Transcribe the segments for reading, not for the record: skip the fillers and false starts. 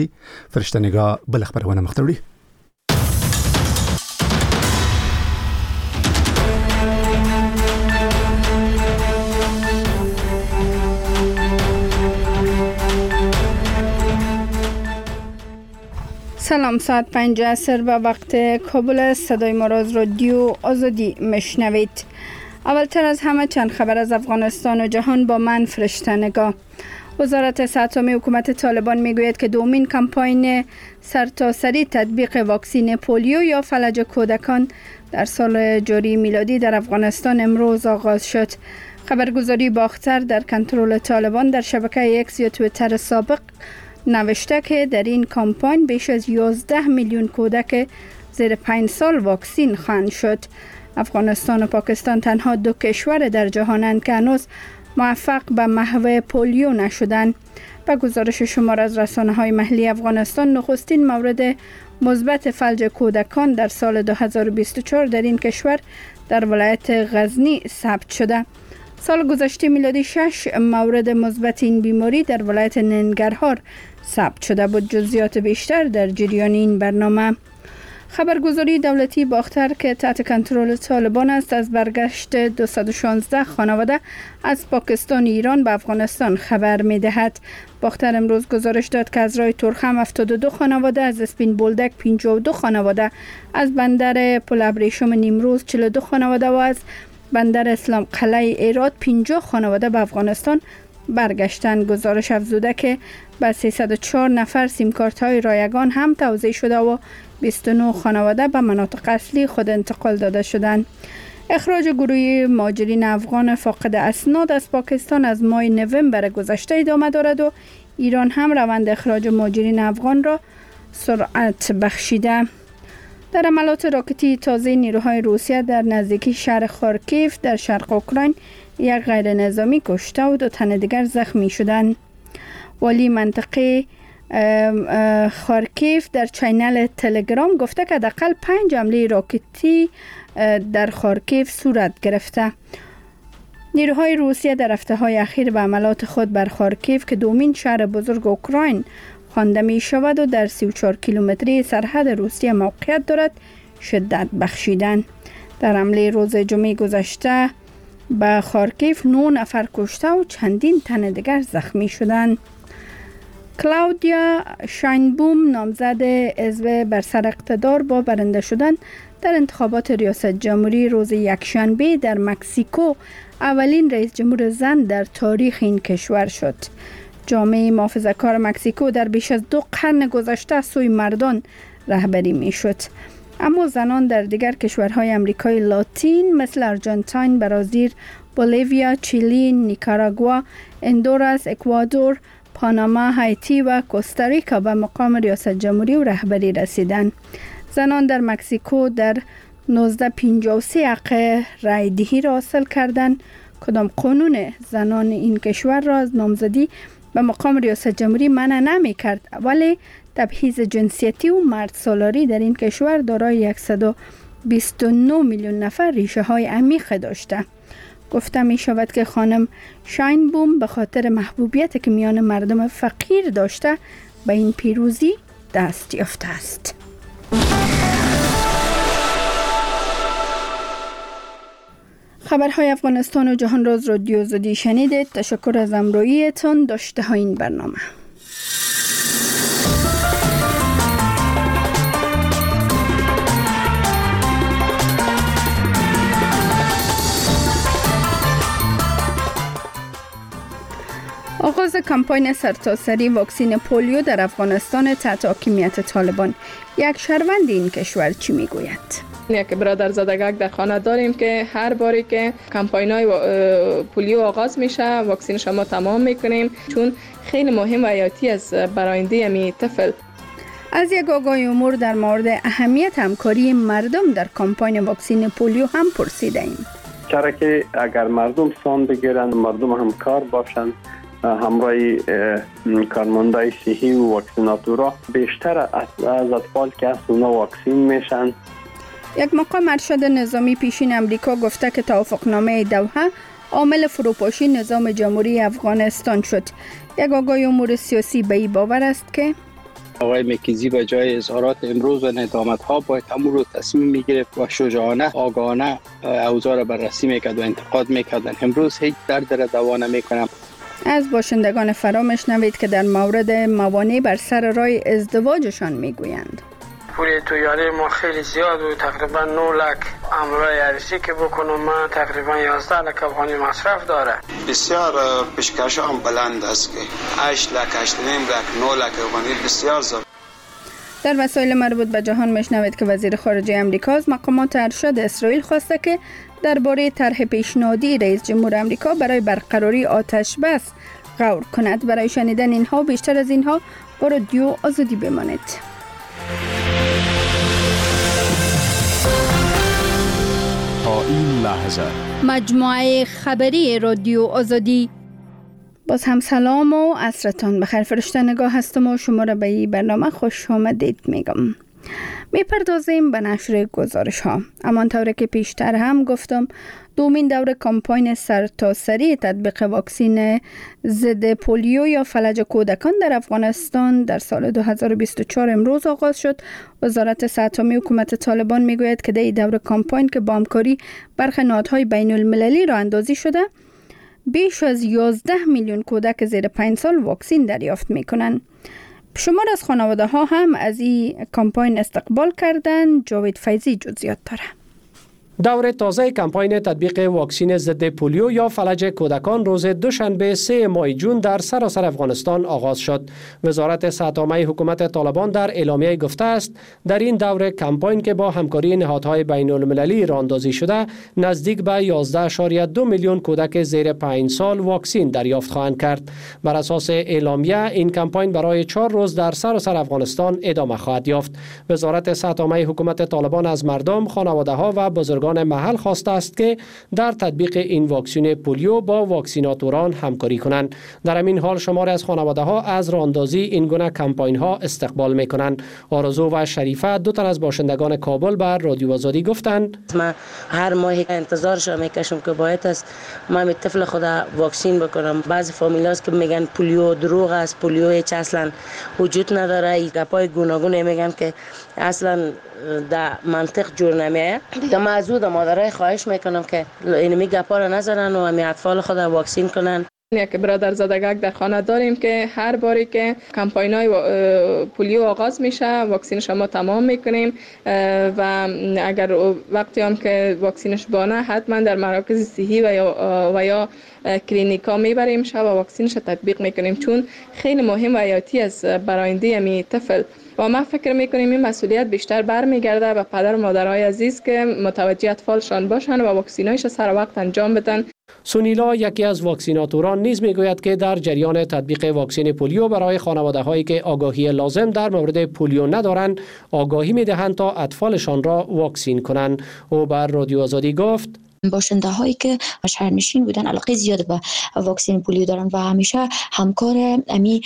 فرشته نگاه بل خبرونه مختوری. سلام، ساعت 5 عصر به وقت کابل است. صدای ما را از رادیو آزادی میشنوید. اولتر از همه چند خبر از افغانستان و جهان با من فرشته نگاه. وزارت صحت عامه حکومت طالبان میگوید که دومین کمپاین سرتاسری تطبیق واکسین پولیو یا فلج کودکان در سال جاری میلادی در افغانستان امروز آغاز شد. خبرگزاری باختر در کنترل طالبان در شبکه ایکس یا توییتر سابق نوشته که در این کمپاین بیش از 11 میلیون کودک زیر 5 سال واکسین خواهند شد. افغانستان و پاکستان تنها دو کشور در جهانند که هنوز موفق به محو پولیو نشدند. با گزارش شمار از رسانه‌های محلی افغانستان، نخستین مورد مثبت فلج کودکان در سال 2024 در این کشور در ولایت غزنی ثبت شده. سال گذشته میلادی 6 مورد مثبت این بیماری در ولایت ننگرهار ثبت شده بود. جزئیات بیشتر در جریان این برنامه. خبرگزاری دولتی باختر که تحت کنترل طالبان است از برگشت 216 خانواده از پاکستان ایران به افغانستان خبر می دهد. باختر امروز گزارش داد که از رای ترخم 72 خانواده، از اسپین بولدک 52 خانواده، از بندر پل ابریشم نیمروز 42 خانواده و از بندر اسلام قلعه ایراد 50 خانواده به افغانستان برگشتن. گزارش افزوده که به 304 نفر سیمکارت های رایگان هم توزیع شده و 29 خانواده به مناطق اصلی خود انتقال داده شدند. اخراج گروهی مهاجرین افغان فاقد اسناد از پاکستان از ماه نوامبر گذشته ادامه دارد و ایران هم روند اخراج مهاجرین افغان را سرعت بخشیده. در عملات راکتی تازه نیروهای روسیه در نزدیکی شهر خارکیف در شرق اوکراین یک غیر نظامی کشته و 2 تن دیگر زخمی شدند. والی منطقه خارکیف در چینل تلگرام گفته که حداقل 5 حمله راکتی در خارکیف صورت گرفته. نیروهای روسیه در هفته‌های اخیر به عملات خود بر خارکیف که دومین شهر بزرگ اوکراین خوانده می شود و در 34 کیلومتری سرحد روسیه موقعیت دارد شدت بخشیدند. در حمله روز جمعه گذشته به خارکیف 9 نفر کشته و چندین تن دیگر زخمی شدند. کلاودیا شاینبوم نامزد حزب بر سر اقتدار با برنده شدن در انتخابات ریاست جمهوری روز یکشنبه در مکزیکو اولین رئیس جمهور زن در تاریخ این کشور شد. جامعه محافظه‌کار مکزیکو در بیش از 2 قرن گذشته سوی مردان رهبری می شد، اما زنان در دیگر کشورهای امریکای لاتین مثل آرژانتین، برزیل، بولیویا، چیلی، نیکاراگوا، هندوراس، اکوادور، پاناما، هایتی و کوستاریکا به مقام ریاست جمهوری و رهبری رسیدند. زنان در مکزیکو در 1953 حق رای دهی را حاصل کردند. کدام قانون زنان این کشور را از نامزدی به مقام ریاست جمهوری منع نمی کرد، ولی تبعیض جنسیتی و مرد سالاری در این کشور دارای 129 میلیون نفر ریشه های عمیق داشته. گفته می شود که خانم شاینبوم به خاطر محبوبیتی که میان مردم فقیر داشته به این پیروزی دست یافته است. خبرهای افغانستان و جهان را از رادیو آزادی شنیدید. تشکر از همراهیتان. داشته های این برنامه. آغاز کمپاین سرتاسری واکسین پولیو در افغانستان تحت حاکمیت طالبان. یک شهروند این کشور چی میگوید؟ یک برادرزادگک در خانه داریم که هر باری که کمپاین‌های پولیو آغاز میشه واکسین شما تمام میکنیم، چون خیلی مهم و حیاتی است برای آینده می طفل. از یک آگاهی امور در مورد اهمیت همکاری مردم در کمپاین واکسین پولیو هم پرسیدیم. چرا که اگر مردم سان بگیرن، مردم همکار باشن، همراه کارمندای صحی و واکسیناتورا، بیشتر از اطفال که از اونا واکسین میشن. یک مقام ارشد نظامی پیشین امریکا گفته که توافقنامه دوحه عامل فروپاشی نظام جمهوری افغانستان شد. یک آگاهی امور سیاسی به این باور است که آقای مکیزی به جای اظهارات امروز و ندامت‌ها باید همون رو تصمیم می‌گرفت و شجاعانه آگاهانه اوضاع را بررسی می‌کرد و انتقاد می‌کردن. امروز هیچ درد را دوا نمی‌کنم. از باشندگان فرا میشنوید که در مورد موانع بر سر راه ازدواجشان میگویند. پول تویاری ما خیلی زیاد بود، تقریبا 9 لک امرای عروسی که بکنم من تقریبا 11 لک افغانی مصرف داره. بسیار پیشکش هم بلند است که 8 لک 8.5 لک 9 لک افغانی بسیار زیاد. در وسایل مربوط به جهان میشنوید که وزیر خارجه امریکا از مقامات ارشد اسرائیل خواسته که درباره طرح پیشنهادی رئیس جمهور امریکا برای برقراری آتش بس غور کند. برای شنیدن اینها و بیشتر از اینها با رادیو آزادی بمانید. تا این لحظه مجموعه خبری رادیو آزادی. باز هم سلام و عصرتان بخیر. فرشته نگاه هستم و شما را به این برنامه خوش آمدید میگم. میپردازیم به نشر گزارش ها. همانطور که پیشتر هم گفتم، دومین دور کمپاین سرتاسری تطبیق واکسن ضد پولیو یا فلج کودکان در افغانستان در سال 2024 امروز آغاز شد. وزارت صحت عامه حکومت طالبان میگوید که در این دور کمپاین که با همکاری برخی نهادهای بین المللی راه اندازی شده، بیش از 11 میلیون کودک زیر 5 سال واکسن دریافت میکنند. شمار از خانواده ها هم از این کمپاین استقبال کردند. جاوید فیضی جزئیات داره. دور تازه کمپاین تطبیق واکسن ضد پولیو یا فلج کودکان روز دوشنبه 3 ماه جون در سراسر افغانستان آغاز شد. وزارت صحت عامه حکومت طالبان در اعلامیه گفته است در این دور کمپاین که با همکاری نهادهای بین المللی راه اندازی شده، نزدیک به 11.2 میلیون کودک زیر 5 سال واکسن دریافت خواهند کرد. بر اساس اعلامیه این کمپاین برای 4 روز در سراسر افغانستان ادامه خواهد یافت. وزارت صحت عامه حکومت طالبان از مردم، خانواده ها و بزرگان محل خواسته است که در تطبیق این واکسن پولیو با واکسیناتوران همکاری کنند. در همین حال شمار از خانواده ها از راهاندازی این گونه کمپاین ها استقبال میکنند. آرزو و شریفه، دو تن از باشندگان کابل، بر رادیو آزادی گفتند: من هر ماه انتظارش میکشم که باید است من طفل خود واکسن بکنم. بعضی فامیلاست که میگن پولیو دروغ است، پولیو هیچ اصلا وجود نداره. این گپای گوناگون میگن که اصلا در منطق جور نمیه. دیگه من از مادرای خواهش میکنم که اینمی گپا را نزنن و همی اطفال خود واکسن کنن. یک برادر زادگک در خانه داریم که هر باری که کمپاینای پولیو آغاز میشه واکسینش ما تمام میکنیم و اگر وقتی هم که واکسینش بانه حتما در مراکز صحی و یا کلینیکا میبریم و واکسینش تطبیق میکنیم، چون خیلی مهم و حیاتی است برای آینده می طفل. و ما فکر میکنیم این مسئولیت بیشتر برمیگرده به پدر و مادرای عزیز که متوجه اطفالشان باشند و واکسینایش سر وقت انجام بدن. سونیلا، یکی از واکسیناتوران، نیز میگوید که در جریان تطبیق واکسن پولیو برای خانواده هایی که آگاهی لازم در مورد پولیو ندارند آگاهی میدهند تا اطفالشان را واکسن کنند. او بر رادیو آزادی گفت: باشنده هایی که شهرنشین بودن علاقه زیاد به واکسن پولیو دارن و همیشه همکار امی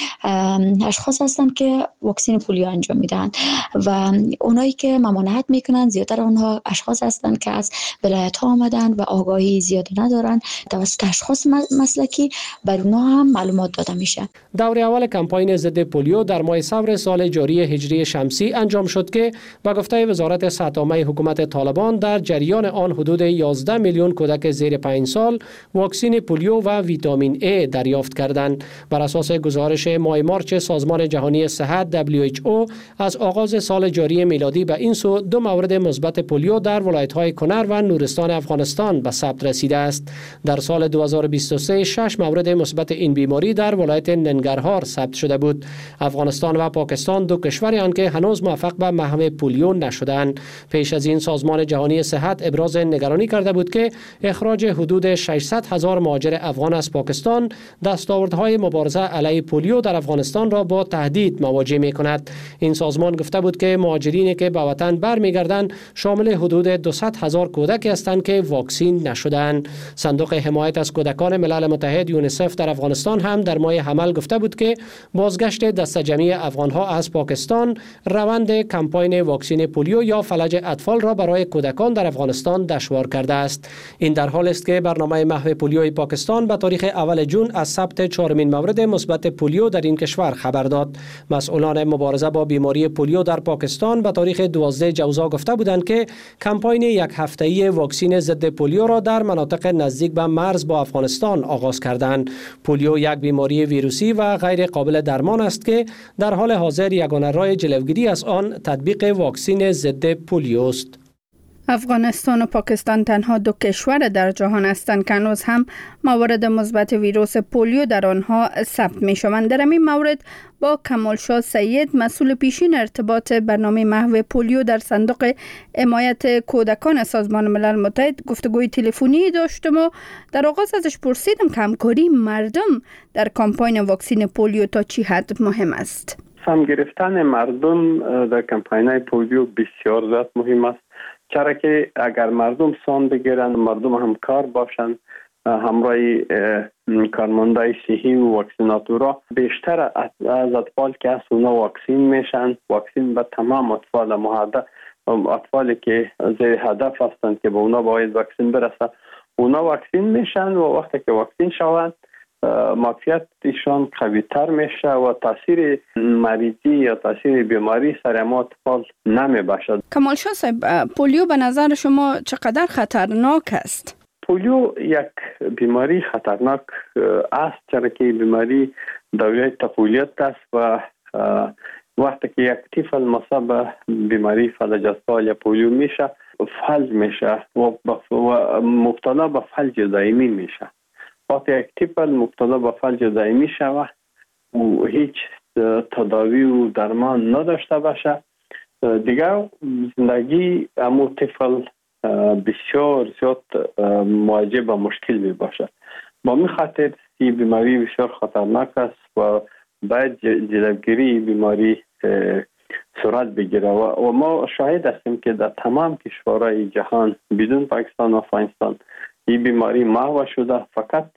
اشخاص هستند که واکسن پولیو انجام میدن و اونایی که ممانعت میکنن زیادتر اونها اشخاص هستند که از ولایت ها آمدن و آگاهی زیاد ندارن. توسط اشخاص مسلکی بر اونها هم معلومات داده میشه. دور اول کمپاین ضد پولیو در ماه صفر سال جاری هجری شمسی انجام شد که به گفته وزارت صحت عامه حکومت طالبان در جریان آن حدود 11 میلیون کودک زیر 5 سال واکسن پولیو و ویتامین A دریافت کردند. بر اساس گزارش ماه مارچ سازمان جهانی صحت WHO از آغاز سال جاری میلادی به این سو 2 مورد مثبت پولیو در ولایت‌های کنر و نورستان افغانستان به ثبت رسیده است. در سال 2023 6 مورد مثبت این بیماری در ولایت ننگرهار ثبت شده بود. افغانستان و پاکستان دو کشوری هستند که هنوز موفق به محو پولیو نشدند. پیش از این سازمان جهانی صحت ابراز نگرانی کرده بود که اخراج حدود 600,000 مهاجر افغان از پاکستان دستاوردهای مبارزه علیه پولیو در افغانستان را با تهدید مواجه می کند. این سازمان گفته بود که مهاجرینی که به وطن برمیگردند شامل حدود 200,000 کودک هستند که واکسن نشدند. صندوق حمایت از کودکان ملل متحد یونیسف در افغانستان هم در ماه حمل گفته بود که بازگشت دسته جمعی افغانها از پاکستان روند کمپاین واکسن پولیو یا فلج اطفال را برای کودکان در افغانستان دشوار کرده است. این در حال است که برنامه محو پولیوی پاکستان به تاریخ اول جون از ثبت 4مین مورد مثبت پولیو در این کشور خبر داد. مسئولان مبارزه با بیماری پولیو در پاکستان به تاریخ 12 جوزا گفته بودند که کمپاین یک هفته‌ای واکسین ضد پولیو را در مناطق نزدیک به مرز با افغانستان آغاز کردند. پولیو یک بیماری ویروسی و غیر قابل درمان است که در حال حاضر یگانه راه جلوگیری از آن تطبیق واکسین ضد پولیو است. افغانستان و پاکستان تنها دو کشور در جهان هستند که هنوز هم موارد مثبت ویروس پولیو در آنها ثبت می شوند. در این مورد با کمالشاه سید مسئول پیشین ارتباط برنامه محو پولیو در صندوق حمایت کودکان سازمان ملل متحد گفتگوی تلفنی داشتم و در آغاز ازش پرسیدم که همکاری مردم در کمپاین واکسین پولیو تا چی حد مهم است. سهم گرفتن مردم در کمپاین پولیو بسیار زیاد مهم است، چرا که اگر مردم سام بگیرن، مردم همکار باشن، همراه کارمندای صحی و واکسیناتورا، بیشتر از اطفال که از اونا واکسین میشن، واکسین به تمام اطفال مهدد، اطفالی که زیر هدف هستند که به اونا باید واکسین برسه، اونا واکسین میشن و وقتی که واکسین شوند معافیت ایشان قوی تر میشه و تاثیر مریضی یا تاثیر بیماری سر ما اطفال نمی باشد. کمالشاه صاحب، پولیو به نظر شما چقدر خطرناک است؟ پولیو یک بیماری خطرناک است، چرا که بیماری دوره طفولیت است و وقتی که یک طفل مصاب بیماری فلج اطفال یا پولیو میشه، فلج میشه و مبتلا به فلج دائمی میشه. وقتی یک طفل مبتلا به فلج دائمی شود و هیچ تداوی و درمان نداشته باشه، دیگر زندگی امو طفل بسیار زیاد مواجه با مشکل می باشد. با می خاطر این بیماری بسیار خطرناک است و باید جلوگیری بیماری صورت بگیره و ما شاهد هستیم که در تمام کشورهای جهان بدون پاکستان و افغانستان این بیماری محو شده، فقط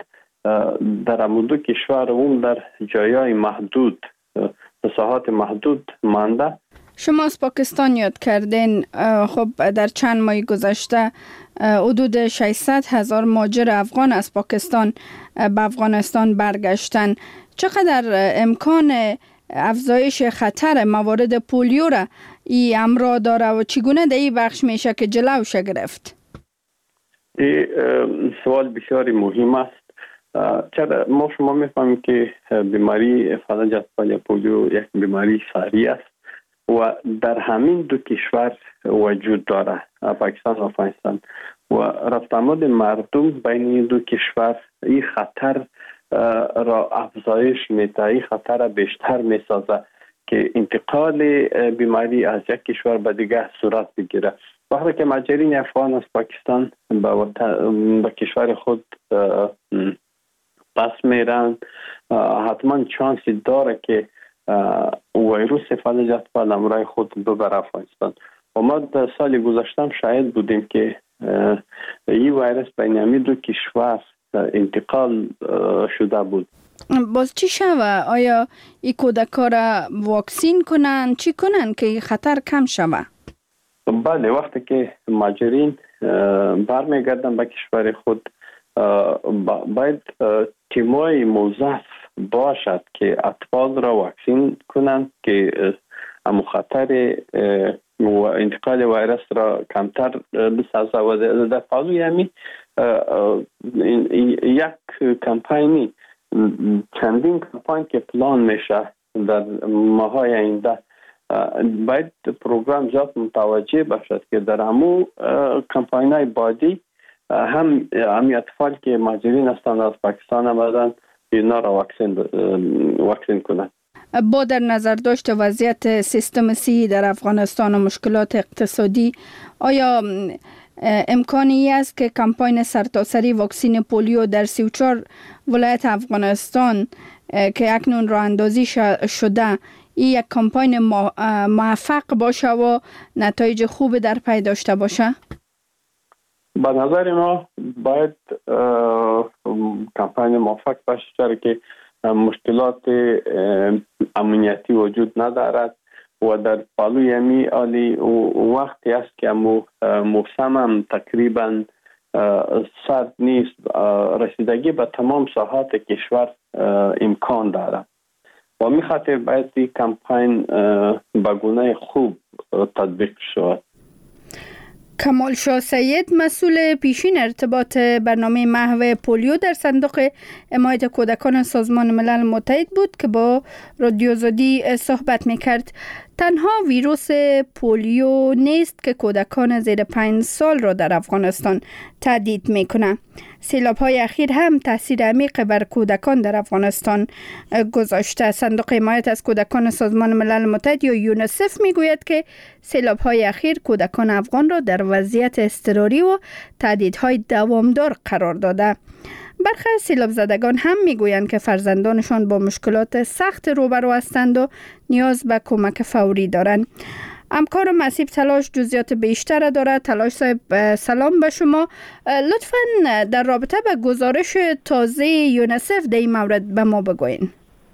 در دو کشور اون در جایهای محدود، ساحات محدود مانده. شما از پاکستان یاد کردین. خب در چند ماه گذشته حدود 600,000 مهاجر افغان از پاکستان به افغانستان برگشتن. چقدر امکان افزایش خطر موارد پولیو را این امر داره و چگونه در این بخش میشه که جلوش گرفت؟ این سوال بسیار مهم است، چرا ما شما میفهمیم که بیماری فلج اطفال یا پولیو یک بیماری ساری است و در همین دو کشور وجود داره، پاکستان و افغانستان، و رفت آمد مردم بین این دو کشور این خطر را افزایش میده، این خطر را بیشتر میسازه که انتقال بیماری از یک کشور به دیگر صورت بگیره. وقتی که مهاجرین افغان از پاکستان به کشور خود پس میرن، حتما چانسی داره که ویروس فلج اطفال همراه خود ببره افغانستان. و ما در سال گذشته شاهد بودیم که این ویروس بین همین دو کشور انتقال شده بود. باز چی شوه؟ آیا این کودکا را واکسین کنن؟ چی کنن که خطر کم شوه؟ بله، وقتی که مهاجرین برمیگردن به کشور خود باید تیمای موظف باشد که اطفال را واکسین کنند که خطر و انتقال ویروس را کمتر بسازه و در پالوی همی یک کمپاینی، چندین کمپاین که پلان میشه در ماهای آینده، باید پروگرام زیاد متوجه باشد که در همو کمپاین های بعدی هم اطفال که مهاجرین هستند از پاکستان آمدند اینا را واکسین کنند. با در نظر داشت وضعیت سیستم صحی در افغانستان و مشکلات اقتصادی، آیا امکانی است که کمپاین سرتاسری واکسین پولیو در 34 ولایت افغانستان که اکنون راه اندازی شده این یک کمپاین موفق باشه و نتایج خوب در پی داشته باشه؟ به نظر ما باید کمپاین موفق باشه، چرا که مشکلات امنیتی وجود ندارد و در پالوی همی عالی وقتی است که موسم هم تقریبا صد نیست. رسیدگی به تمام ساحات کشور امکان داره و می خاطر باید این کمپین به گونه خوب تطبیق شود. کمال شاه سید مسئول پیشین ارتباط برنامه محو پولیو در صندوق حمایت کودکان سازمان ملل متحد بود که با رادیو آزادی صحبت میکرد. تنها ویروس پولیو نیست که کودکان زیر 5 سال را در افغانستان تهدید میکنه. سیلاب‌های اخیر هم تاثیر عمیق بر کودکان در افغانستان گذاشته. صندوق حمایت از کودکان سازمان ملل متحد یا یونیسف میگوید که سیلاب‌های اخیر کودکان افغان را در وضعیت اضطراری و تهدیدهای دوامدار قرار داده. برخی سیلاب زدگان هم میگویند که فرزندانشان با مشکلات سخت روبرو هستند و نیاز به کمک فوری دارند. همکار مسیب تلاش جزئیات بیشتر دارد. تلاش صاحب سلام به شما. لطفاً در رابطه به گزارش تازه یونیسف در این مورد به ما بگوین.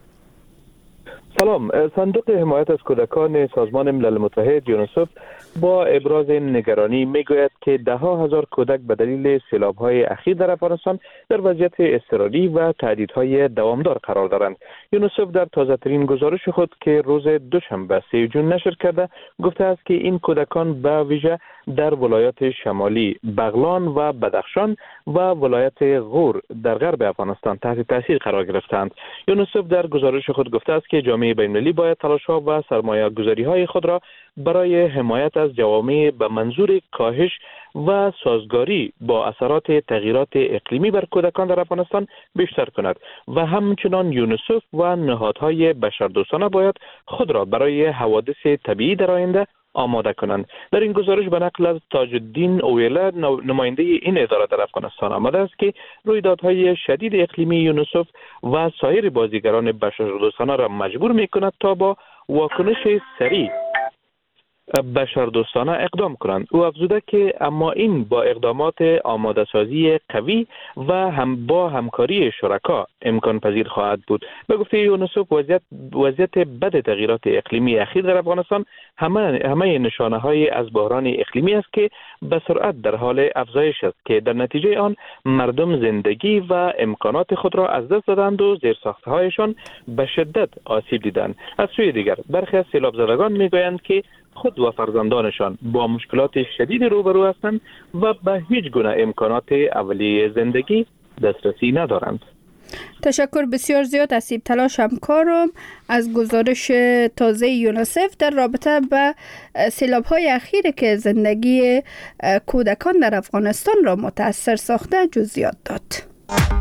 سلام. صندوق حمایت از کودکان سازمان ملل متحد یونیسف با ابراز نگرانی میگوید که ده ها هزار کودک به دلیل سیلاب‌های اخیر در افغانستان در وضعیت اضطراری و تهدیدهای دوامدار قرار دارند. یونیسف در تازه‌ترین گزارش خود که روز دوشنبه 3 جون نشر کرده گفته است که این کودکان به ویژه در ولایات شمالی بغلان و بدخشان و ولایت غور در غرب افغانستان تحت تاثیر قرار گرفتند. یونیسف در گزارش خود گفته است که جامعه بین‌المللی باید تلاش‌ها و سرمایه‌گذاری‌های خود را برای حمایت از جوامع به منظور کاهش و سازگاری با اثرات تغییرات اقلیمی بر کودکان در افغانستان بیشتر کند و همچنان یونیسف و نهادهای بشردوستانه باید خود را برای حوادث طبیعی در آینده آماده کنند. در این گزارش به نقل از تاج الدین اویله نماینده این اداره در افغانستان آمده است که رویدادهای شدید اقلیمی یونیسف و سایر بازیگران بشردوستانه را مجبور می‌کند تا با واکنش سریع بشردوستانه اقدام کنند. او افزوده که اما این با اقدامات آماده سازی قوی و با همکاری شرکا امکان پذیر خواهد بود. به گفته یونیسف وضعیت بد تغییرات اقلیمی اخیر در افغانستان همه نشانه های از بحران اقلیمی است که به سرعت در حال افزایش است که در نتیجه آن مردم زندگی و امکانات خود را از دست دادند و زیرساخته هایشان به شدت آسیب دیدند. از سوی دیگر برخی از سیلاب زدگان میگویند که خود و فرزندانشان با مشکلات شدید روبرو هستند و به هیچ گونه امکانات اولیه زندگی دسترسی ندارند. تشکر بسیار زیاد از سیب تلاش همکارم از گزارش تازه یونیسف در رابطه به سیلاب‌های اخیری که زندگی کودکان در افغانستان را متاثر ساخته جزئیات داد.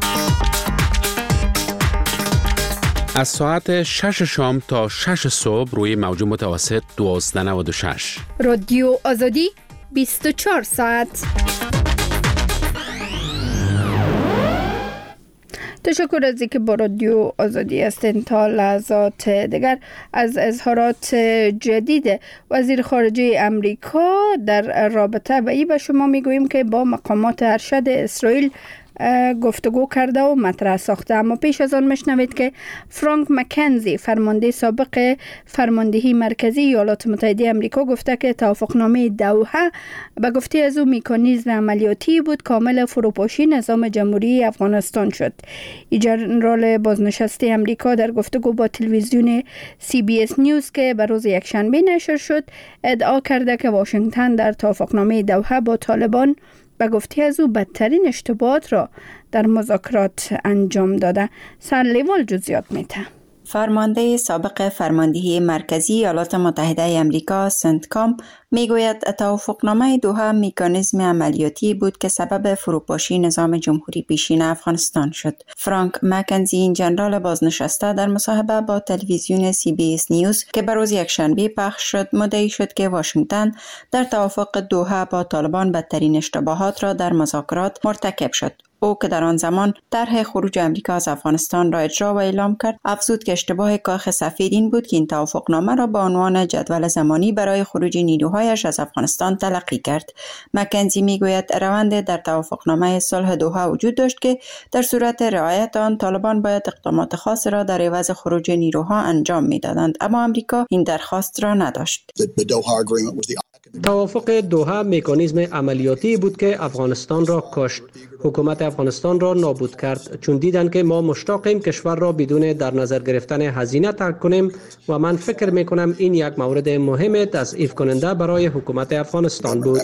از ساعت 6 شام تا 6 صبح روی موج متوسط 1296 رادیو آزادی 24 ساعت. تشکر از اینکه با رادیو آزادی هستین. تا لحظات دیگر از اظهارات جدید وزیر خارجه امریکا در رابطه به این به شما میگوییم که با مقامات ارشد اسرائیل گفتگو کرده و مطرح ساخته. اما پیش از آن مشنوید که فرانک مکنزی فرمانده سابق فرماندهی مرکزی ایالات متحده آمریکا گفته که توافقنامه دوحه به گفته از او مکانیزم عملیاتی بود کامل فروپاشی نظام جمهوری افغانستان شد. ژنرال بازنشسته آمریکا در گفتگو با تلویزیون CBS نیوز که به روز یکشنبه نشر شد ادعا کرده که واشنگتن در توافقنامه دوحه با طالبان به گفته از او بدترین اشتباهات را در مذاکرات انجام داده. سرلیوال جزئیات میده. فرمانده سابق فرماندهی مرکزی ایالات متحده آمریکا سنتکام میگوید توافقنامه دوحه مکانیزم عملیاتی بود که سبب فروپاشی نظام جمهوری پیشین افغانستان شد. فرانک مکنزی ژنرال بازنشسته در مصاحبه با تلویزیون CBS نیوز که به روز یکشنبه پخش شد مدعی شد که واشنگتن در توافق دوحه با طالبان بدترین اشتباهات را در مذاکرات مرتکب شد. او که در آن زمان طرح خروج امریکا از افغانستان را اجرا و اعلام کرد، افزود که اشتباه کاخ سفید این بود که این توافقنامه را با عنوان جدول زمانی برای خروج نیروهایش از افغانستان تلقی کرد. مکنزی میگوید روند در توافقنامه صلح دوحه وجود داشت که در صورت رعایت آن طالبان باید اقدامات خاص را در عوض خروج نیروها انجام میدادند، اما امریکا این درخواست را نداشت. توافق دوحه مکانیزم عملیاتی بود که افغانستان را کشت. حکومت افغانستان را نابود کرد چون دیدند که ما مشتاقیم کشور را بدون در نظر گرفتن هزینه ترک کنیم و من فکر میکنم این یک مورد مهم تضعیف کننده برای حکومت افغانستان بود.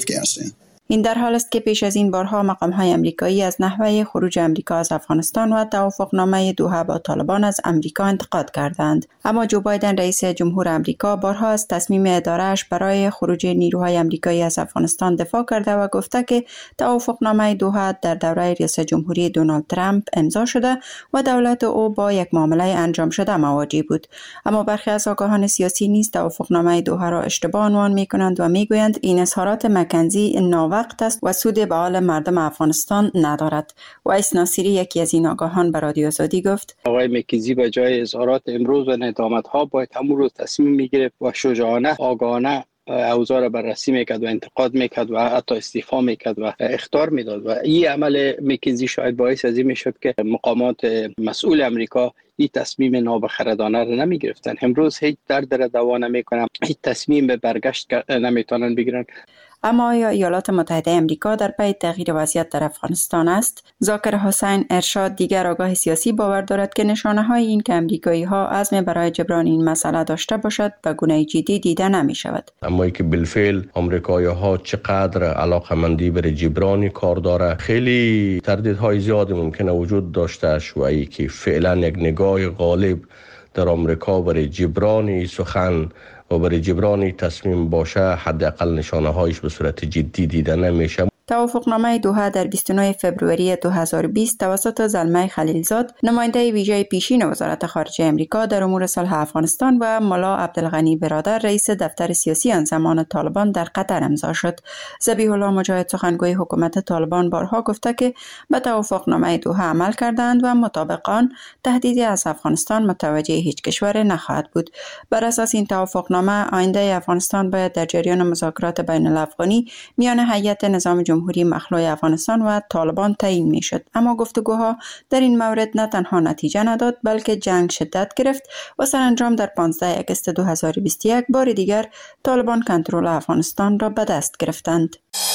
این در حال است که پیش از این بارها مقام‌های آمریکایی از نحوه خروج آمریکا از افغانستان و توافقنامه دوحه با طالبان از آمریکا انتقاد کردند. اما جو بایدن رئیس جمهور آمریکا بارها از تصمیم اداره‌اش برای خروج نیروهای آمریکایی از افغانستان دفاع کرده و گفته که توافقنامه دوحه در دوره ریاست جمهوری دونالد ترامپ امضا شده و دولت او با یک معامله انجام شده مواجه بود. اما برخی از آگاهان سیاسی نیز توافقنامه دوحه را اشتباه عنوان می‌کنند و می‌گویند این اظهارات مکنزی وقت است و سود به حال مردم افغانستان ندارد. وایس ناصری یکی از این آگاهان به رادیو آزادی گفت آقای مکنزی به جای اظهارات امروز و ندامت‌ها باید همون روز تصمیم می‌گرفت و شجاعانه آگاهانه اوضاع را بررسی میکرد و انتقاد میکرد و حتی استعفا میکرد و اخطار میداد و این عمل مکنزی شاید باعث از این میشد که مقامات مسئول امریکا این تصمیم نابخردانه را نمیگرفتن. امروز هیچ درد را دوا نمیکنن، هیچ تصمیم به برگشت نمیتونن بگیرن. اما آیا ایالات متحده آمریکا در پی تغییر وضعیت در افغانستان است؟ ذاکر حسین ارشاد دیگر آگاه سیاسی باور دارد که نشانه‌های این که آمریکایی‌ها عزم برای جبران این مسئله داشته باشد به گونه جدی دیده نمی‌شود. اما ای که بالفعل آمریکایی‌ها چقدر علاقه‌مندی برای جبران کار داره، خیلی تردیدهای زیادی ممکنه وجود داشته شود. ای که فعلا یک نگاه غالب در آمریکا برای جبران سخن و برای جبران تصمیم باشه، حداقل نشانه‌هایش به صورت جدی دیده نمیشه. توافقنامه دوحه در 29 فوریه 2020 توسط زلمه خلیلزاد، نماینده ویژه پیشین وزارت خارجه آمریکا در امور صلح افغانستان و ملا عبدالغنی برادر رئیس دفتر سیاسی آن زمان طالبان در قطر امضا شد. ذبیح الله مجاهد سخنگوی حکومت طالبان بارها گفته که به توافقنامه دوحه عمل کردند و مطابق آن تهدیدی از افغانستان متوجه هیچ کشور نخواهد بود. بر اساس این توافقنامه آینده افغانستان باید در جریان مذاکرات بین الافغانی میان هیئت نظام جمهوری مخلوع افغانستان و طالبان تعیین میشد. اما گفتگوها در این مورد نه تنها نتیجه نداد بلکه جنگ شدت گرفت و سرانجام در 15 آگوست 2021 بار دیگر طالبان کنترل افغانستان را به دست گرفتند.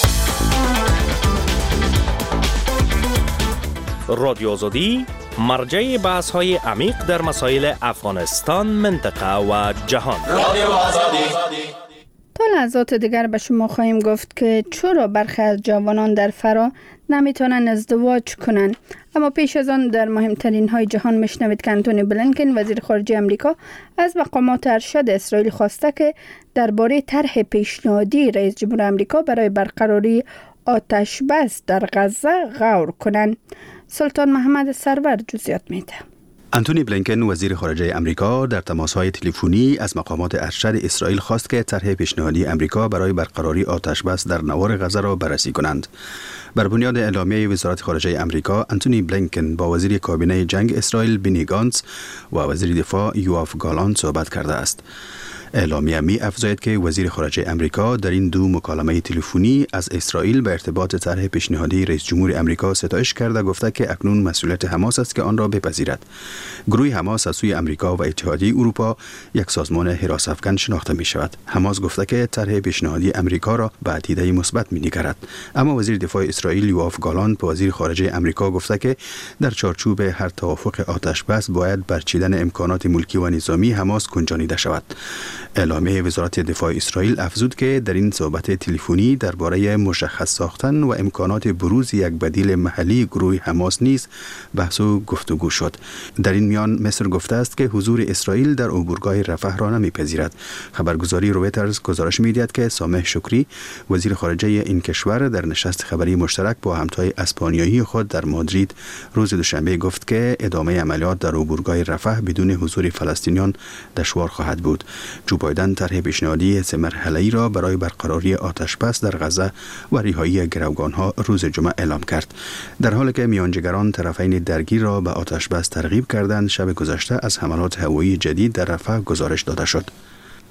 رادیو آزادی مرجع بحث‌های عمیق در مسائل افغانستان، منطقه و جهان. رادیو آزادی. تا لحظات دیگر به شما خواهیم گفت که چرا برخی از جوانان در فرا نمیتونن ازدواج کنن. اما پیش از آن در مهمترین های جهان میشنوید که انتونی بلینکن وزیر خارجه امریکا از مقامات ارشد اسرائیل خواسته که درباره طرح پیشنهادی رئیس جمهور امریکا برای برقراری آتش بس در غزه غور کنند. سلطان محمد سرور جزئیات میده. انتونی بلینکن وزیر خارجه امریکا در تماس‌های تلفنی از مقامات ارشد اسرائیل خواست که طرح پیشنهادی امریکا برای برقراری آتش‌بس در نوار غزه را بررسی کنند. بر بنیاد اعلامیه وزارت خارجه امریکا، انتونی بلینکن با وزیر کابینه جنگ اسرائیل بنی گانتز و وزیر دفاع یواف گالانت صحبت کرده است. اعلامیه می افزاید که وزیر خارجه امریکا در این دو مکالمه تلفنی از اسرائیل به ارتباط طرح پیشنهادی رئیس جمهور امریکا ستایش کرده، گفته که اکنون مسئولیت حماس است که آن را بپذیرد. گروه حماس از سوی امریکا و اتحادیه اروپا یک سازمان حراس افکن شناخته می شود. حماس گفته که طرح پیشنهادی امریکا را به دیده مثبت می نگرد. اما وزیر دفاع اسرائیل یواف گالانت به وزیر خارجه امریکا گفته که در چارچوب هر توافق آتش‌بس باید برچیدن امکانات ملکی و نظامی حماس گنجانیده شود. اعلامیه وزارت دفاع اسرائیل افزود که در این صحبت تلفنی درباره مشخص ساختن و امکانات بروز یک بدیل محلی گروه حماس نیز بحث و گفتگو شد. در این میان مصر گفته است که حضور اسرائیل در عبورگاه رفح را نمیپذیرد. خبرگزاری رویترز گزارش می‌دهد که سامح شکری وزیر خارجه این کشور در نشست خبری مشترک با همتای اسپانیایی خود در مادرید روز دوشنبه گفت که ادامه عملیات در عبورگاه رفح بدون حضور فلسطینیان دشوار خواهد بود. جو بایدن طرح پیشنهادی 3 مرحله‌ای را برای برقراری آتش‌بس در غزه و رهایی گروگان‌ها روز جمعه اعلام کرد. در حالی که میانجیگران طرفین درگیر را به آتش‌بس ترغیب کردند، شب گذشته از حملات هوایی جدید در رفح گزارش داده شد.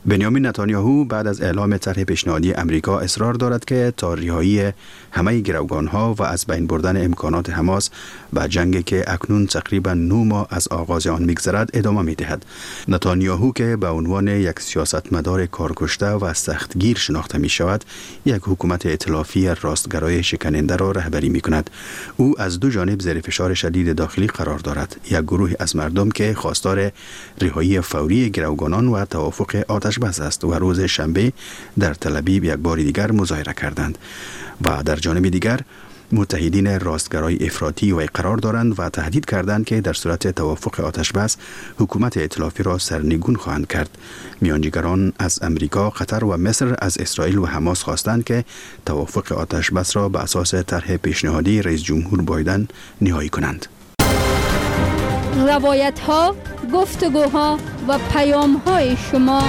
بنیامین نتانیاهو بعد از اعلام طرح پیشنهادی امریکا اصرار دارد که تا رهایی همه گروگانها و از بین بردن امکانات حماس و جنگی که اکنون تقریبا 9 ماه از آغاز آن می‌گذرد ادامه می‌دهد. نتانیاهو که به عنوان یک سیاستمدار کارکشته و سختگیر شناخته می‌شود، یک حکومت ائتلافی راستگرای شکننده را رهبری می‌کند. او از دو جانب زیر فشار شدید داخلی قرار دارد. یک گروه از مردم که خواستار رهایی فوری گروگانان و توافق آتش بس است و روز شنبه در تل‌آویو یک بار دیگر مظاهره کردند و در جانب دیگر متحدین راستگرای افراطی و قرار دارند و تهدید کردند که در صورت توافق آتش بس حکومت ائتلافی را سرنگون خواهند کرد. میانجیگران از امریکا، قطر و مصر از اسرائیل و حماس خواستند که توافق آتش بس را به اساس طرح پیشنهادی رئیس جمهور بایدن نهایی کنند. روایت ها، گفتگوها و پیام های شما.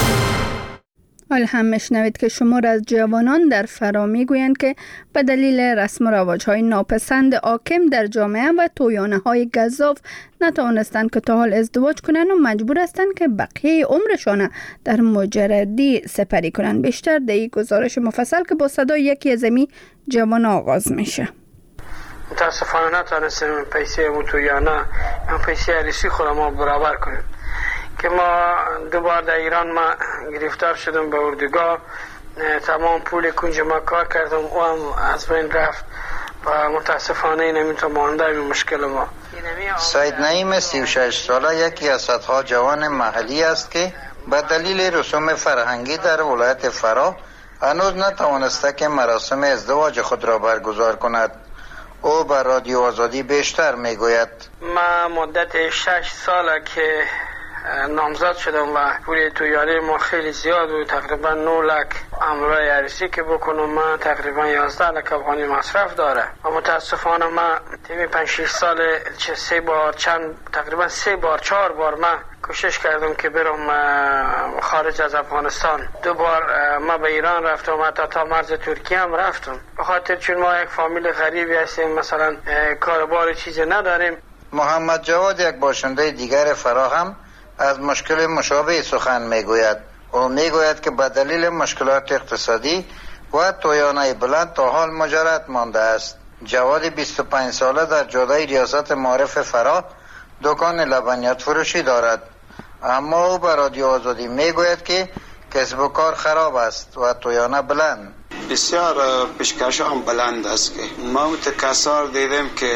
حال هم میشنوید که شمار از جوانان در فرا میگویند که به دلیل رسم و رواج‌های ناپسند حاکم در جامعه و تویانه‌های گزاف نتوانستند که تا حال ازدواج کنند و مجبور هستند که بقیه عمرشان در مجردی سپری کنند. بیشتر در این گزارش مفصل که با صدای یکی از این جوان آغاز میشه. متاسفانه نتوانستیم پیسه تویانه یا پیسه عریسی خود ما برابر کنیم که ما دوبار در ایران ما گرفتار شدم به اردوگاه. تمام پول کنج ما کار کردم و هم از بین رفت و متاسفانه نمیتونم مانده این مشکل ما. سید نعیم 36 ساله یکی از صدها جوان محلی است که به دلیل رسوم فرهنگی در ولایت فرا هنوز نتوانسته که مراسم ازدواج خود را برگزار کند. او به رادیو آزادی بیشتر میگوید: ما مدت 6 ساله که نامزد شدم و پول تویانه ما خیلی زیاد بود، تقریبا 9 لک امرای عروسی که بکنم من تقریبا 11 لک افغانی مصرف داره و متاسفانه من تیمی 5-6 سال تقریبا 3 بار 4 بار من کوشش کردم که برم خارج از افغانستان. 2 بار ما به ایران رفتم، حتی تا مرز ترکیه هم رفتم، به خاطر چون ما یک فامیل غریبی هستیم، مثلا کاربار چیزی نداریم. محمد جواد یک باشنده دیگر فرا هم از مشکل مشابه سخن میگوید. او میگوید که به دلیل مشکلات اقتصادی و تویانه بلند تا حال مجرد مانده است. جواد 25 ساله در جاده ریاست معارف فرا دکان لبنیات فروشی دارد، اما او به رادیو آزادی میگوید که کسب و کار خراب است و تویانه بلند. بسیار پیشکش هم بلند است که ما متکثر دیدیم که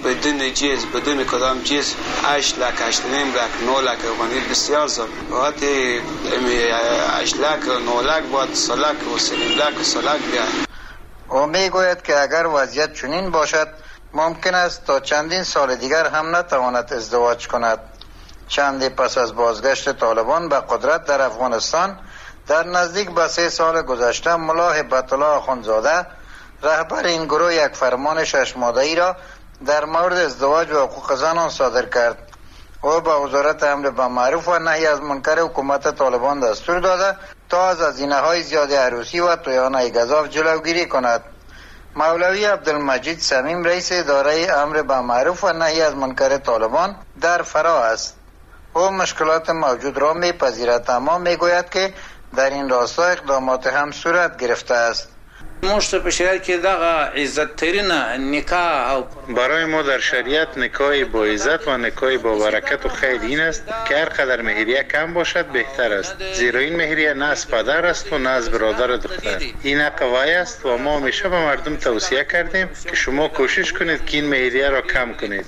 بدون کدام چیز 8 لک 8.5 لک 9 لک افغانی بسیار زیاد. وقتی 8 لک 9 لک بود 3 لک و 3 لک و 3 لک بیاید. او میگوید که اگر وضعیت چنین باشد ممکن است تا چندین سال دیگر هم نتواند ازدواج کند. چندی پس از بازگشت طالبان به قدرت در افغانستان در نزدیک به 3 سال گذشته ملا هبت الله آخوندزاده رهبر این گروه یک فرمان 6 ماده‌ای را در مورد ازدواج و حقوق زنان صادر کرد. او به وزارت امر بالمعروف و نهی از منکر حکومت طالبان دستور داده تا از هزینه‌های زیاد عروسی و تویانه گزاف جلوگیری کند. مولوی عبدالمجید صمیم رئیس اداره امر بالمعروف و نهی از منکر طالبان در فرا است. او مشکلات موجود را میپذیرد، اما میگوید که در این راستا اقدامات هم صورت گرفته است. برای ما در شریعت نکاح با عزت و نکاح با برکت و خیر این است که هر قدر مهریه کم باشد بهتر است، زیرا این مهریه نه از پدر است و نه از برادر دختر. این حق وی است و ما همیشه به مردم توصیه کردیم که شما کوشش کنید که این مهریه را کم کنید.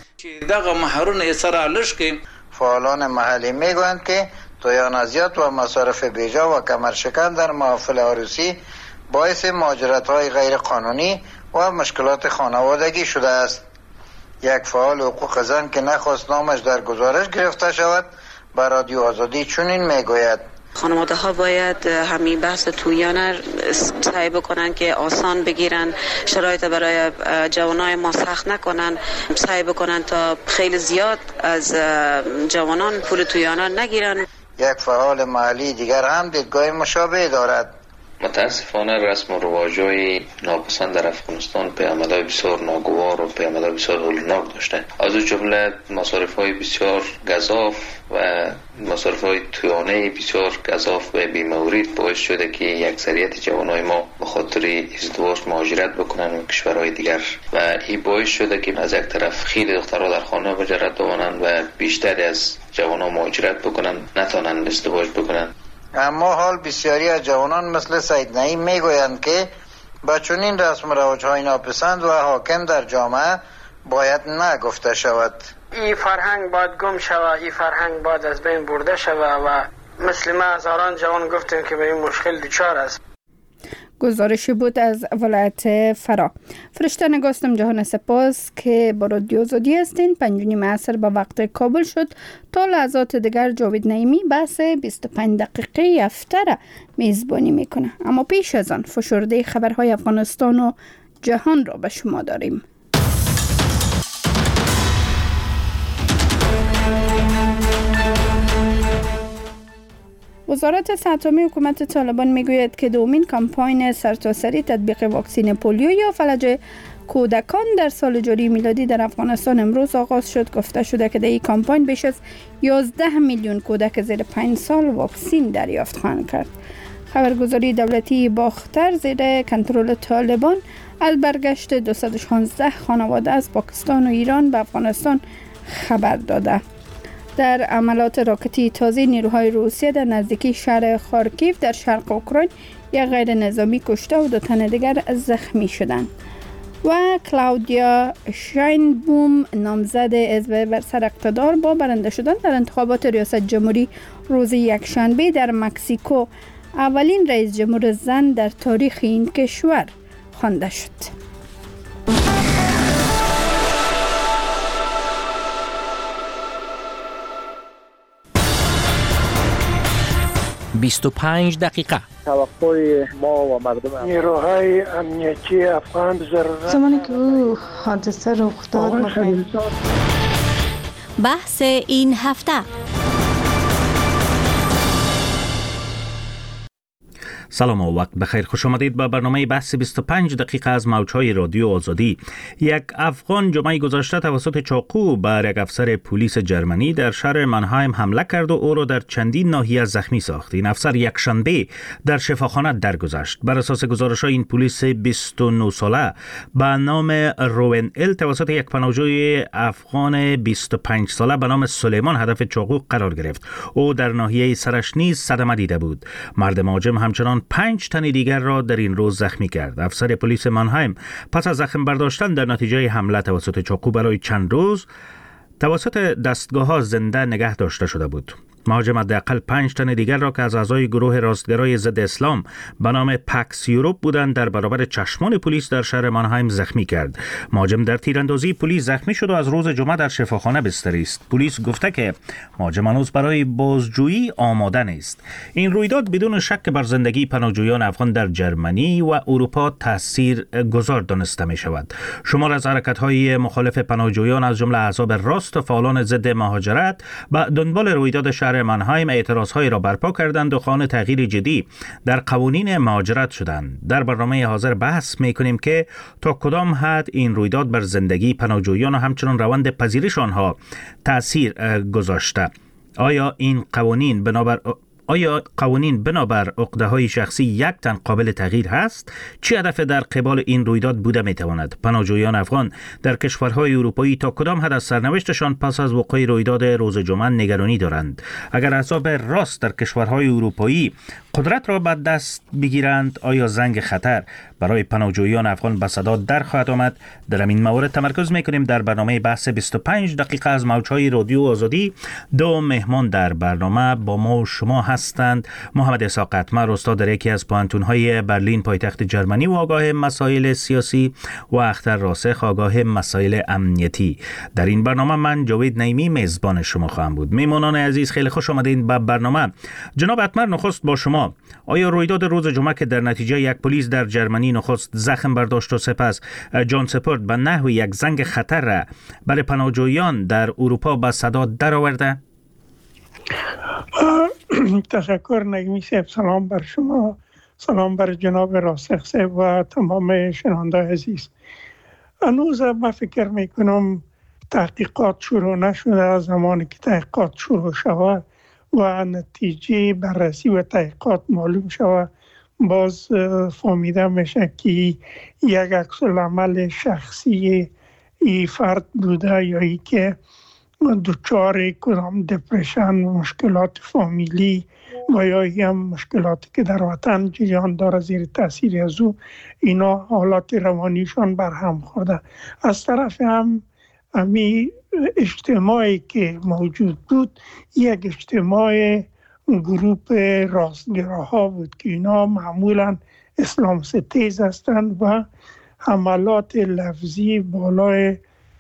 فعالان محلی میگویند که تویانه و مصارف بیجا و کمرشکن در محافل عروسی باعث مهاجرت‌های غیر قانونی و مشکلات خانوادگی شده است. یک فعال حقوق زن که نخواست نامش در گزارش گرفته شود به رادیو آزادی چنین میگوید: خانواده ها باید همین بحث تویانه سعی بکنن که آسان بگیرن، شرایط برای جوانای ما سخت نکنن، سعی بکنن تا خیلی زیاد از جوانان پول تویانه نگیرن. یک فعال محلی دیگر هم دیدگاه مشابه دارد. متاسفانه رسم و رواج‌های ناپسند در افغانستان پیامدهای بسیار ناگوار و پیامدهای بسیار هولناک داشته. از اون جمله مصارف‌های بسیار گزاف و مصارف‌های تویانه بسیار گزاف و بی‌مورد باعث شده که اکثریت جوانای ما به خاطر ازدواج مهاجرت بکنن و کشورهای دیگر و این باعث شده که از یک طرف خیلی دخترها در خانه بجرد بمانند و بیشتری از جوانان مهاجرت بکنن، نتونن ازدواج بکنن. اما حال بسیاری از جوانان مثل سید نعیم میگویند که با چنین رسم و رواج‌های ناپسند و حاکم در جامعه باید نگفته شود. این فرهنگ باید گم شود، این فرهنگ باید از بین برده شود و مثل ما هزاران جوان گفتیم که به این مشکل دچار است. گزارشی بود از ولایت فرا. فرشته نگاستم جهان سپاس که با رادیو آزادی هستین. 5:30 عصر به وقت کابل شد. تا لحظات دیگر جاوید نعیمی بحث 25 دقیقه افتر میزبانی میکنه. اما پیش از آن فشرده خبرهای افغانستان و جهان را به شما داریم. وزارت صحت عامه حکومت طالبان میگوید که دومین کمپاین سرتاسری تطبیق واکسن پولیو یا فلج کودکان در سال جاری میلادی در افغانستان امروز آغاز شد. گفته شده که در این کمپاین بیش از 11 میلیون کودک زیر 5 سال واکسن دریافت خواهند کرد. خبرگزاری دولتی باختر زیر کنترل طالبان از برگشت 216 خانواده از پاکستان و ایران به افغانستان خبر داده. در عملات راکتی تازه نیروهای روسیه در نزدیکی شهر خارکیف در شرق اوکراین یک غیر نظامی کشته و 2 تن دیگر زخمی شدند. و کلاودیا شاینبوم نامزد حزب بر سر اقتدار با برنده شدن در انتخابات ریاست جمهوری روز یکشنبه در مکزیکو اولین رئیس جمهور زن در تاریخ این کشور خوانده شد. 25 دقیقه توقع ما و مردم نیروهای امنیتی افغان ضرورت زمانی که او حادثه رخ داد بحث این هفته. سلام و وقت بخیر، خوش آمدید به برنامه بحث 25 دقیقه از موجهای رادیو آزادی. یک افغان جمعه گذشته توسط چاقو بر یک افسر پلیس جرمنی در شهر منهایم حمله کرد و او را در چندین ناحیه زخمی ساخت. این افسر یک شنبه در شفاخانه درگذشت. بر اساس گزارش‌های این پلیس 29 ساله به نام روین ال توسط یک پناهجوی افغان 25 ساله به نام سلیمان هدف چاقو قرار گرفت. او در ناحیه سرش نیز صدمه دیده بود. مرد مهاجم همچنان 5 تن دیگر را در این روز زخمی کرد. افسر پلیس منهایم پس از زخم برداشتن در نتیجه حمله توسط چاقو برای چند روز توسط دستگاه‌ها زنده نگه داشته شده بود. مهاجم حداقل 5 تن دیگر را که از اعضای گروه راستگرای ضد اسلام به نام پکس یوروپ بودند در برابر چشمان پلیس در شهر منهایم زخمی کرد. مهاجم در تیراندازی پلیس زخمی شد و از روز جمعه در شفاخانه بستری است. پلیس گفته که مهاجم هنوز برای بازجویی آماده نیست. این رویداد بدون شک بر زندگی پناهجویان افغان در جرمنی و اروپا تاثیر گذار دانسته می شود. شمار از حرکت‌های مخالف پناهجویان از جمله احزاب راست و فعالان ضد مهاجرت به دنبال رویداد شهر منهایم اعتراضهایی را برپا کردند و خواهان تغییر جدی در قوانین مهاجرت شدند. در برنامه حاضر بحث می‌کنیم که تا کدام حد این رویداد بر زندگی پناهجویان و همچنین روند پذیرش آنها تأثیر گذاشته. آیا قوانین بنابر عقده‌های شخصی یک تن قابل تغییر هست؟ چه هدف در قبال این رویداد بوده می‌تواند؟ پناهجویان افغان در کشورهای اروپایی تا کدام حد از سرنوشتشان پس از وقوع رویداد روز جمعه نگرانی دارند؟ اگر احزاب راست در کشورهای اروپایی قدرت را به دست بگیرند، آیا زنگ خطر برای پناهجویان افغان به صدا در خواهد آمد؟ در این مورد تمرکز می‌کنیم در برنامه بحث 25 دقیقه از موجهای رادیو آزادی. 2 مهمان در برنامه با ما شما هستند. محمد اسحاق اتمر، استاد در یکی از پوهنتون‌های برلین پایتخت جرمنی و آگاه مسائل سیاسی، و اختر راسخ، آگاه مسائل امنیتی. در این برنامه من جاوید نعیمی میزبان شما خواهم بود. میهمانان عزیز خیلی خوش آمدید به برنامه. جناب اتمر، نخست با شما. آیا رویداد روز جمعه که در نتیجه یک پلیس در جرمنی نخست زخم برداشت و سپس جان سپرد به نحو یک زنگ خطر برای پناهجویان در اروپا به صدا درآورده؟ تشکر نگمی صاحب، سلام بر شما سلام بر جناب راسخ صاحب و تمام شنونده عزیز. هنوز من فکر میکنم تحقیقات شروع نشده. از زمانی که تحقیقات شروع شود و نتیجه بررسی و تحقیقات معلوم شود، باز فهمیده میشه که یک عکس‌العمل شخصی ای فرد بوده یا ای که دچار کدام دپرشن، مشکلات فامیلی و یا هم مشکلاتی که در وطن جریان داره زیر تاثیر از او، اینا حالات روانیشان برهم خورده. از طرف هم امی اجتماعی که موجود بود یک اجتماع گروپ راستگراها بود که اینا معمولا اسلام ستیز هستند و حملات لفظی بالای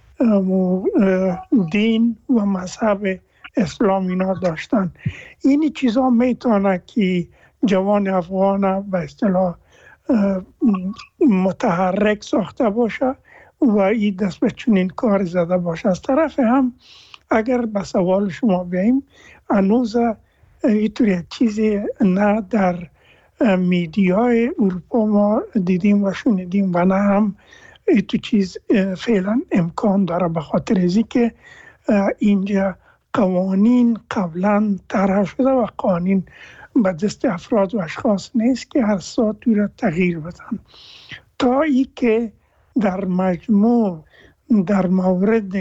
دین و مذهب اسلام اینا داشتن. اینی چیزا میتونه که جوان افغان به اصطلاح متحرک ساخته باشه و این دست به چنین کار زده باشه. از طرف هم اگر به سوال شما بیاییم، هنوز اینطور چیزی نه در میدیای اروپا ما دیدیم و شنیدیم و نه هم تو چیز فعلا امکان داره، به خاطر ازی که اینجا قوانین قبلا طرح شده و قوانین به دست افراد و اشخاص نیست که هر ساعت را تغییر بدن. تا ای که در مجموع در مورد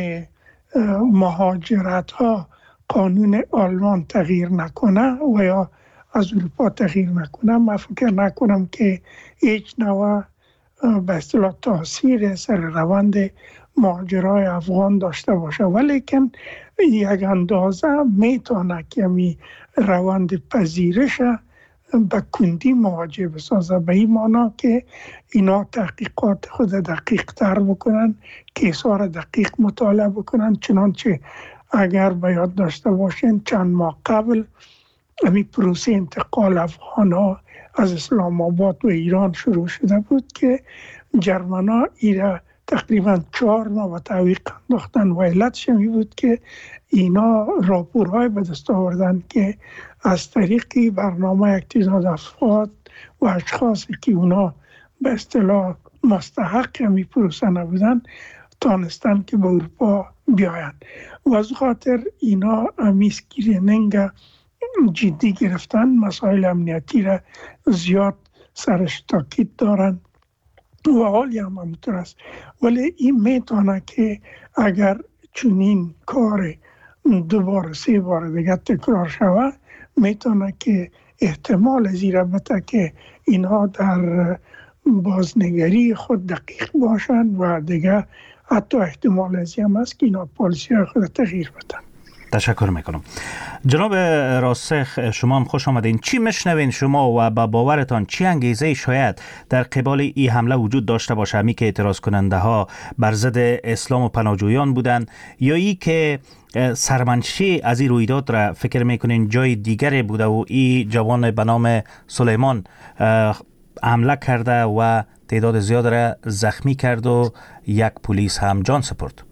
مهاجرت ها قانون آلمان تغییر نکنه و یا از اروپا تغییر نکنه، من فکر نکنم که هیچ نوع به اصطلاح تاثیر سر روند مهاجرای افغان داشته باشه، ولیکن یک اندازه میتونه که می روند پذیرش به کندی مواجه بسازه، به این معنا که اینا تحقیقات خود دقیق تر بکنن، کیسار دقیق مطالعه بکنن. چنانچه اگر به یاد داشته باشین چند ماه قبل امی پروسه انتقال افغان ها از اسلام آباد و ایران شروع شده بود که جرمن ها ایرا تقریبا 4 ماه و تعویق انداختن و علتش می بود که اینا راپورهای به دست آوردن که از طریق برنامه اکتیزاد افراد و اشخاصی که اونا به اصطلاح مستحق می پروسه نبودن تانستن که به اروپا بیاین و از خاطر اینا اسکرینینگ جدی گرفتن، مسائل امنیتی را زیاد سرش تاکید دارن و حالی هم همونطور است. ولی این میتونه که اگر چنین کار 2 بار 3 بار دیگه تکرار شود، میتونه که احتمال زیرا بده که اینها در بازنگری خود دقیق باشن و دیگه حتی احتمال از هم است که اینا پالیسی خود تغییر بدن. تشکر میکنم. جناب راسخ، شما هم خوش آمدین. چی میشنوین شما و با باورتان چی انگیزه شاید در قبال این حمله وجود داشته باشه؟ همی که اعتراض کننده ها بر ضد اسلام و پناهجویان بودن یا ای که سرمنشی از این رویداد را فکر میکنین جای دیگری بوده و این جوان به نام سلیمان حمله کرده و تعداد زیاد را زخمی کرد و یک پلیس هم جان سپرد؟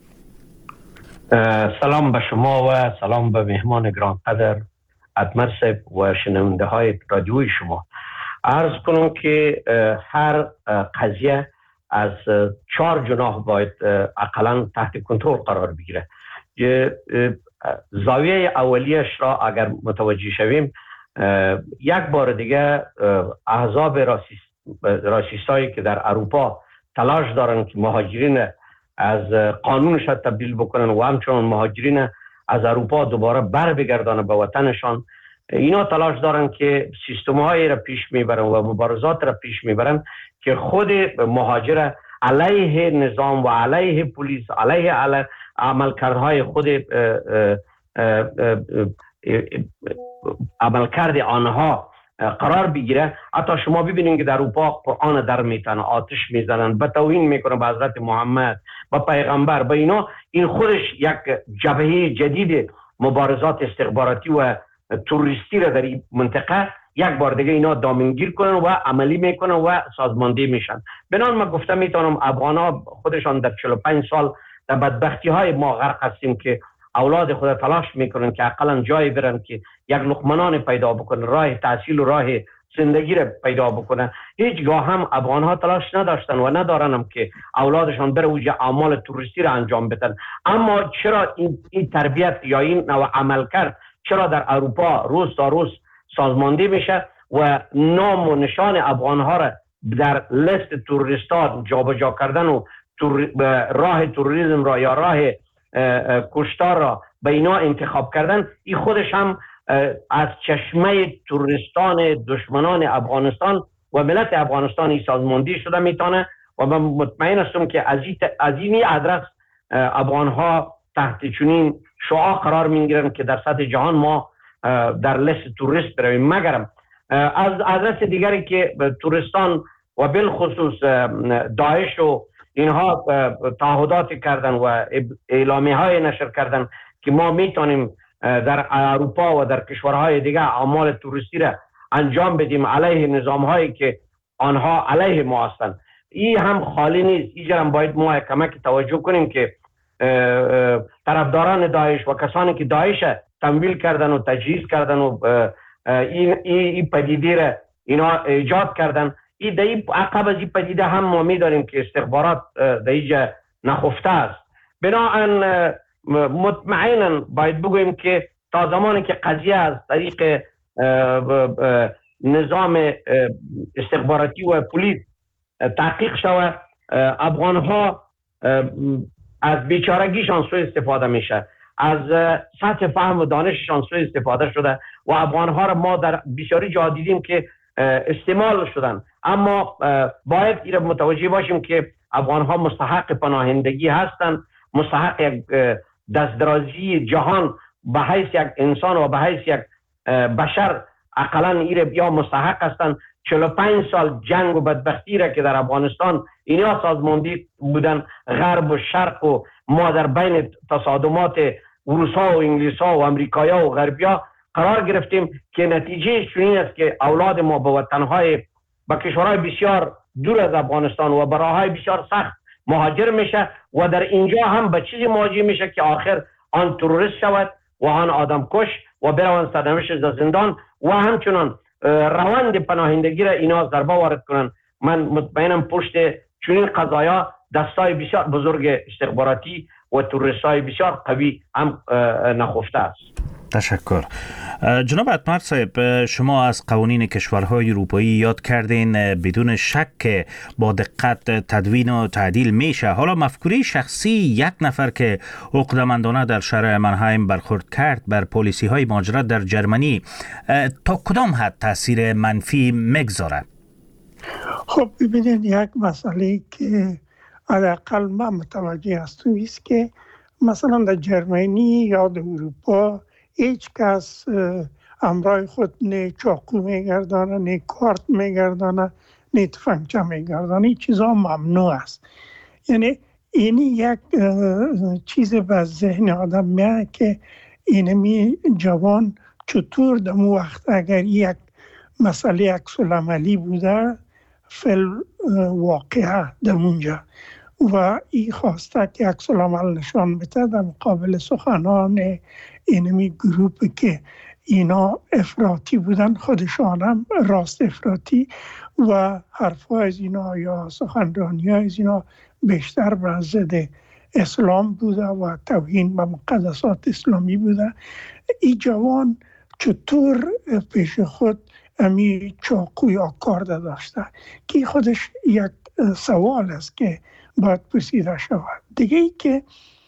سلام به شما و سلام به مهمان گرانقدر ادمر صاحب و شنونده های رادیوی شما. عرض کنم که هر قضیه از 4 جناح باید اقلا تحت کنترل قرار بگیره. زاویه اولیش را اگر متوجه شویم، یک بار دیگه احزاب راسیستایی که در اروپا تلاش دارن که مهاجرین از قانونش تبدیل بکنن و همچنان مهاجرین از اروپا دوباره بر بگردانه به وطنشان، اینا تلاش دارن که سیستم‌هایی را پیش میبرن و مبارزات را پیش میبرن که خود مهاجر علیه نظام و علیه پلیس، علیه عملکردهای خود عملکرد آنها قرار بگیره. حتی شما ببینید که در اروپا قرآن در میتن، آتش میزنن، به توهین میکنن به حضرت محمد، به پیغمبر، به اینا. این خودش یک جبهه جدید مبارزات استخباراتی و توریستی را در این منطقه یک بار دیگه اینا دامنگیر کنن و عملی میکنن و سازماندهی میشن. بنان من گفتم میتونم افغانا خودشان در 45 سال در بدبختی های ما غرق هستیم که اولاد خود تلاش میکنن که اقلا جایی برن که یک لقمه نان پیدا بکنن، راه تحصیل و راه زندگی را پیدا بکنه. هیچگاه هم افغان ها تلاش نداشتن و ندارن هم که اولادشان بره اوج اعمال تروریستی را انجام بدن. اما چرا این تربیت یا این نوع عمل کرد چرا در اروپا روز تا روز سازماندهی میشه و نام و نشان افغان ها را در لیست توریستان جابجا کردن و راه توریسم را یا راه کشتار را به اینا انتخاب کردن، این خودش هم از چشمه توریستان دشمنان افغانستان و ملت افغانستان ای سازماندهی شده میتونه و من مطمئن هستم که از این ادرس افغان ها تحت چنین شعار قرار میگیرن که در سطح جهان ما در لیست توریست برویم. مگرم از ادرس دیگری که توریستان و بالخصوص داعش و اینها تعهدات کردن و اعلامیه های نشر کردن که ما میتونیم در اروپا و در کشورهای دیگه اعمال توریستی را انجام بدیم علیه نظام هایی که آنها علیه ما هستند. این هم خالی نیست. اینجا هم باید ما کمک توجه کنیم که طرفداران داعش و کسانی که داعش تمویل کردن و تجهیز کردن و این پدیده را اینا ایجاد کردن، این عقب از این پدیده هم ما می‌دانیم که استخبارات در اینجا نخفته است. بنابراین مطمئنا باید بگوییم که تا زمانی که قضیه از طریق نظام استخباراتی و پلیس تحقیق شود، افغان ها از بیچارگیشان سوء استفاده میشه، از سطح فهم و دانششان سوء استفاده شده و افغان ها را ما در بسیاری جا دیدیم که استعمال شدن. اما باید این متوجه باشیم که افغان ها مستحق پناهندگی هستند، مستحق یک دستدرازی جهان به حیث یک انسان و به حیث یک بشر اقلا این یا مستحق هستند. 45 سال جنگ و بدبختی را که در افغانستان اینا سازماندهی بودن، غرب و شرق و ما در بین تصادمات روسا و انگلیسا و امریکایا و غربیا قرار گرفتیم که نتیجه چنین است که اولاد ما به وطنهای به کشورهای بسیار دور از افغانستان و براهای بسیار سخت مهاجر میشه و در اینجا هم به چیزی مواجه میشه که آخر آن تروریست شود و آن آدم کش و بروند سرنوشت زندان و همچنان روند پناهندگی را اینا ضربه وارد کنند. من مطمئنم پشت چنین قضایا دستای بسیار بزرگ استخباراتی و تروریستای بسیار قوی هم نخفته است. تشکر. جناب اتمر صاحب، شما از قوانین کشورهای اروپایی یاد کردین بدون شک با دقت تدوین و تعدیل میشه. حالا مفکوره شخصی یک نفر که عقده‌مندانه در شهر منهایم برخورد کرد بر پالیسی های مهاجرت در جرمنی تا کدام حد تاثیر منفی میگذاره؟ خب ببینید، یک مسئله که حداقل من متوجه هستم است که مثلا در جرمنی یا در اروپا هیچ کس همراه خود نه چاقو میگردانه، نه کارت میگردانه، نه تفنگچه میگردانه. این چیزا ممنوع است. یعنی این یک چیز به ذهن آدم میاد که اینمی جوان چطور در مو وقت اگر یک مسئله عکس العملی بوده فل واقعه در اونجا و این خواسته که عکس العمل نشان بده در مقابل سخنان اینمی گروپ که اینا افراطی بودن، خودشان هم راست افراطی و حرفا از اینا یا سخنرانی از اینا بیشتر بر ضد اسلام بوده و توهین به مقدسات اسلامی بوده. این جوان چطور پیش خود امی چاقو یا کارد داشته که خودش یک سوال است که باید پرسیده شود. دیگه ای که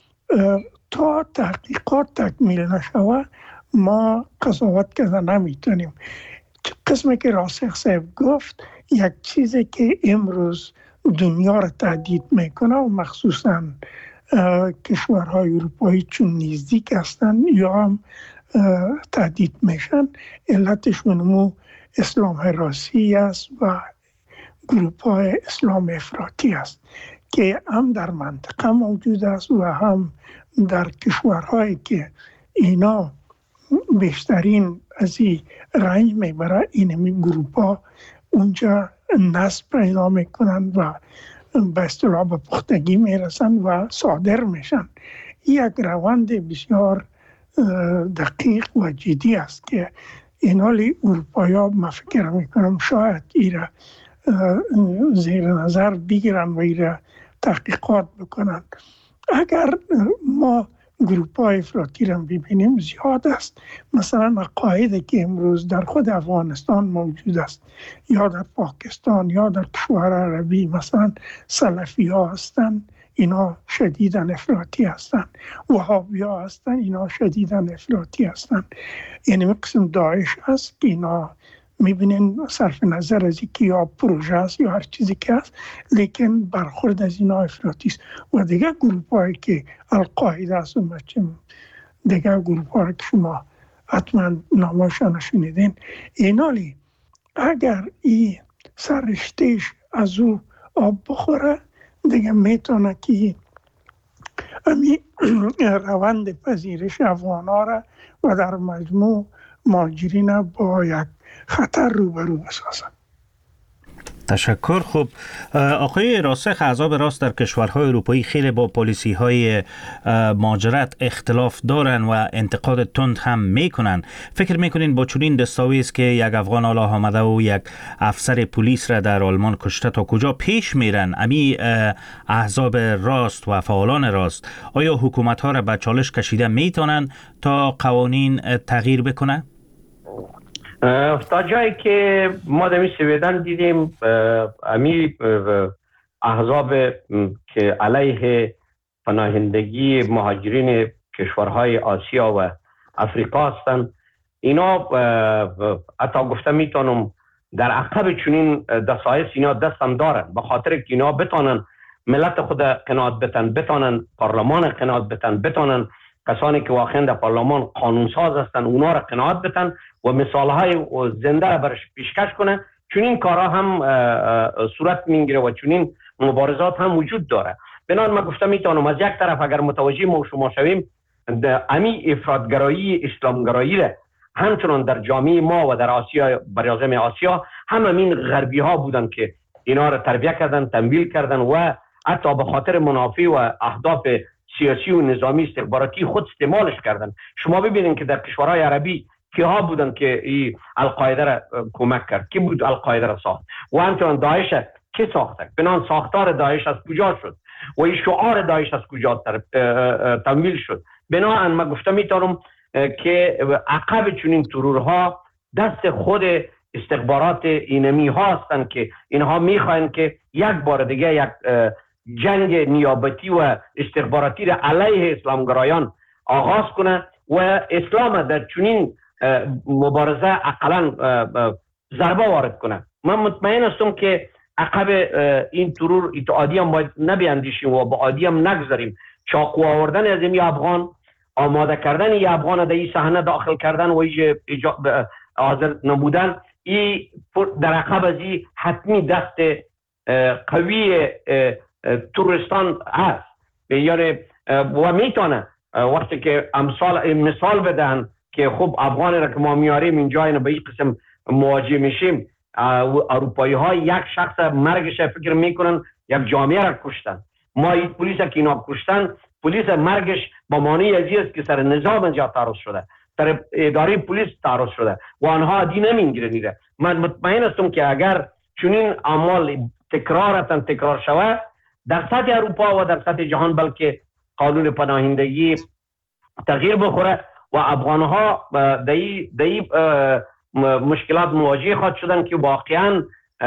تا تحقیقات تکمیل نشود ما قضاوت کردن نمیتونیم. قسمی که راسخ صاحب گفت یک چیزی که امروز دنیا را تهدید میکنه و مخصوصا کشورهای اروپایی چون نزدیک هستن یا هم تهدید میشن، علتشون اسلام حراسی است و گروپ های اسلام افراطی است که هم در منطقه موجود است و هم در کشورهایی که اینا بیشترین از این رنج میبره، اینمی گروپ ها اونجا نسل پیدا میکنن و به اصطلاح به پختگی میرسن و صادر میشن. یک روند بسیار دقیق و جدی است که این حالی اروپایی ها من فکر میکنم شاید ایره زیر نظر بگیرن و ایره تحقیقات بکنن. اگر ما گروپ های افراطی را ببینیم زیاد است. مثلا عقایدی که امروز در خود افغانستان موجود است یا در پاکستان یا در کشور عربی، مثلا سلفی ها هستند، اینا شدیداً افراطی هستند. وهابی ها هستند، اینا شدیداً افراطی هستند. یعنی قسم داعش هست که اینا میبینین صرف نظر از اینکه یا پروژه است یا هر چیزی که هست، لیکن برخورد از اینا افراطی است. و دیگه گروپ هایی که القاعده است و دیگه گروپ هایی که شما حتما نامشان شنیدین، اینالی اگر این سرشتش از او آب بخوره دیگه میتونه که امی روند پذیرش افغان ها را و در مجموع مهاجرین با یک خطر روبرو بسازند. تشکر. خب آقای راسخ، احزاب راست در کشورهای اروپایی خیلی با پالیسی های مهاجرت اختلاف دارن و انتقاد تند هم میکنن. فکر میکنین با چنین دستاویز که یک افغان حالا آمده و یک افسر پلیس را در آلمان کشته تا کجا پیش میرن امی احزاب راست و فعالان راست؟ آیا حکومت ها را به چالش کشیده میتونن تا قوانین تغییر بکنه؟ تا جایی که ما در سویدن دیدیم امی احزاب که علیه پناهندگی مهاجرین کشورهای آسیا و افریقا هستند، اینا حتی گفته میتونم در عقب چنین دستایس اینا دستم دارن، به خاطر که اینا بتانن ملت خود قناعت بتن، بتانن پارلمان قناعت بتن، بتانن کسانی که واقعا در پارلمان قانونساز هستن اونا را قناعت بتن و مثالهای زنده را برش پیشکش کنه. چون این کارها هم صورت میگیره و چون این مبارزات هم وجود داره. بنابراین من گفتم میتونم از یک طرف اگر متوجه ما شما شویم امی افراطگرایی اسلامگرایی را همچنان در جامعه ما و در آسیا، برازم آسیا، همین غربی ها بودن که اینا را تربیت کردن، تمویل کردن و حتی به خاطر منافع و اهداف سیاسی و نظامی استخباراتی خود استعمالش کردن. شما ببینید که در کشورهای عربی کی ها بودن که این القاعده را کمک کرد؟ کی بود القاعده را ساخت؟ و همچنان داعش کی ساخته؟ بنان ساختار داعش از کجا شد؟ و این شعار داعش از کجا تمویل شد؟ بنابراین من گفتم میتونم که عقب چنین ترورها دست خود استخبارات اینمی ها هستند که اینها میخواین که یک بار دیگه یک جنگ نیابتی و استخباراتی را علیه اسلامگرایان آغاز کنه و اسلام در چنین مبارزه اقلا ضربه وارد کنه. من مطمئن هستم که عقب این ترور اتحادی هم باید نبیاندیشیم و با عادی هم نگذاریم. چاقو آوردن از این افغان، آماده کردن این افغان در این صحنه داخل کردن و حاضر نبودن، این در عقب از این حتمی دست قوی تورستان هست. یعنی و میتونه وقتی که مثال بدن که خب افغان را که ما میاریم اینجا اینو به این قسم مواجه میشیم، اروپایی ها یک شخص مرگش فکر میکنن یک جامعه را کشتن. ما این پلیس که اینا کشتن، پلیس مرگش با معنی ازی است که سر نظام اینجا تعرض شده، سر اداره پلیس تعرض شده و آنها عادی نمیگیرن. من مطمئن هستم که اگر چنین اعمال تکرار شود در سطح اروپا و در سطح جهان، بلکه قانون پناهندگی تغییر بخوره و افغانها در مشکلات مواجه خواهد شدن که واقعا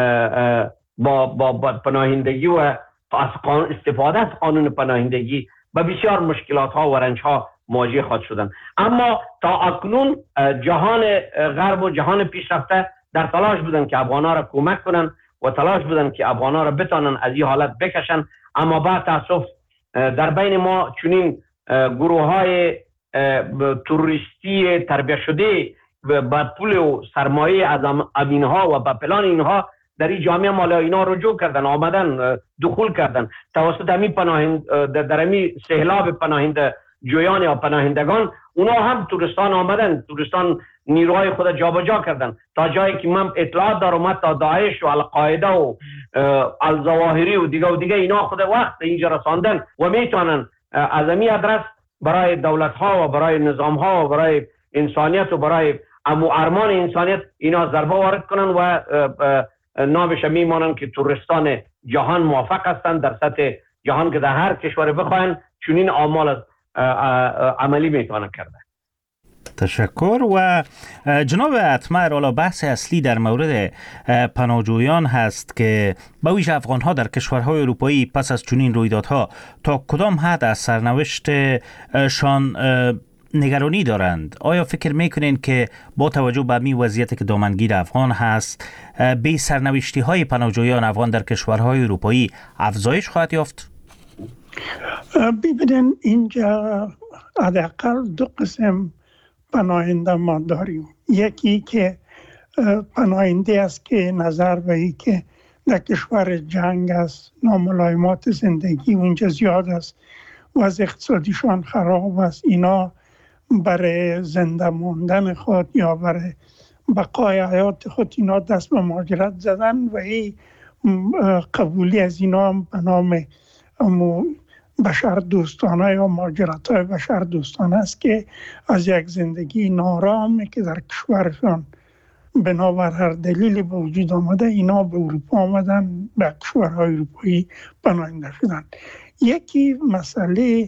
با پناهندگی و استفاده از قانون پناهندگی به بسیار مشکلات ها و رنج ها مواجه خواهد شدن. اما تا اکنون جهان غرب و جهان پیشرفته در تلاش بودن که افغانها را کمک کنن و تلاش بودن که افغانها را بتانن از این حالت بکشن. اما با تاسف در بین ما چنین گروه های تروریستی تربیت شده با پول و سرمایه از اینها و با پلان اینها در این جامعه مالا اینا رجوع کردن، آمدن دخول کردن توسط در امی سهلاب پناهنده جویان یا پناهندگان. اونا هم تورستان آمدن، تورستان نیروهای خود جابجا کردن تا جایی که من اطلاعات دارم تا داعش و القاعده و الظواهری و دیگه اینا خود وقت اینجا رساندن و میتونن از امی ادرس برای دولت ها و برای نظام ها و برای انسانیت و برای امو ارمان انسانیت اینا ضربه وارد کنن و نامش میمانن که توریستان جهان موافق هستند در سطح جهان که در هر کشور بخواین چنین اعمال عملی میتونن کرده. تشکر. و جناب اتمر، حالا بحث اصلی در مورد پناهجویان هست که به ویژه افغان‌ها در کشورهای اروپایی پس از چنین رویدادها تا کدام حد از سرنوشتشان نگرانی دارند؟ آیا فکر میکنین که با توجه به می وضعیتی که دامنگیر افغان هست به سرنوشتی های پناهجویان افغان در کشورهای اروپایی افزایش خواهد یافت؟ ببینن اینجا حداقل دو قسم پناهنده ما داریم. یکی که پناهنده است که نظر به ای که در کشور جنگ است، ناملایمات زندگی اونجا زیاد است و از اقتصادیشان خراب است، اینا برای زنده موندن خود یا برای بقای حیات خود اینا دست به مهاجرت زدن و این قبولی از اینا به نام بشر دوستانه یا مهاجرت های بشر دوستانه است که از یک زندگی نارام که در کشورشان بنابر هر دلیلی به وجود آمده اینا به اروپا آمدن، به کشورهای اروپایی پناهنده شدن. یکی مسئله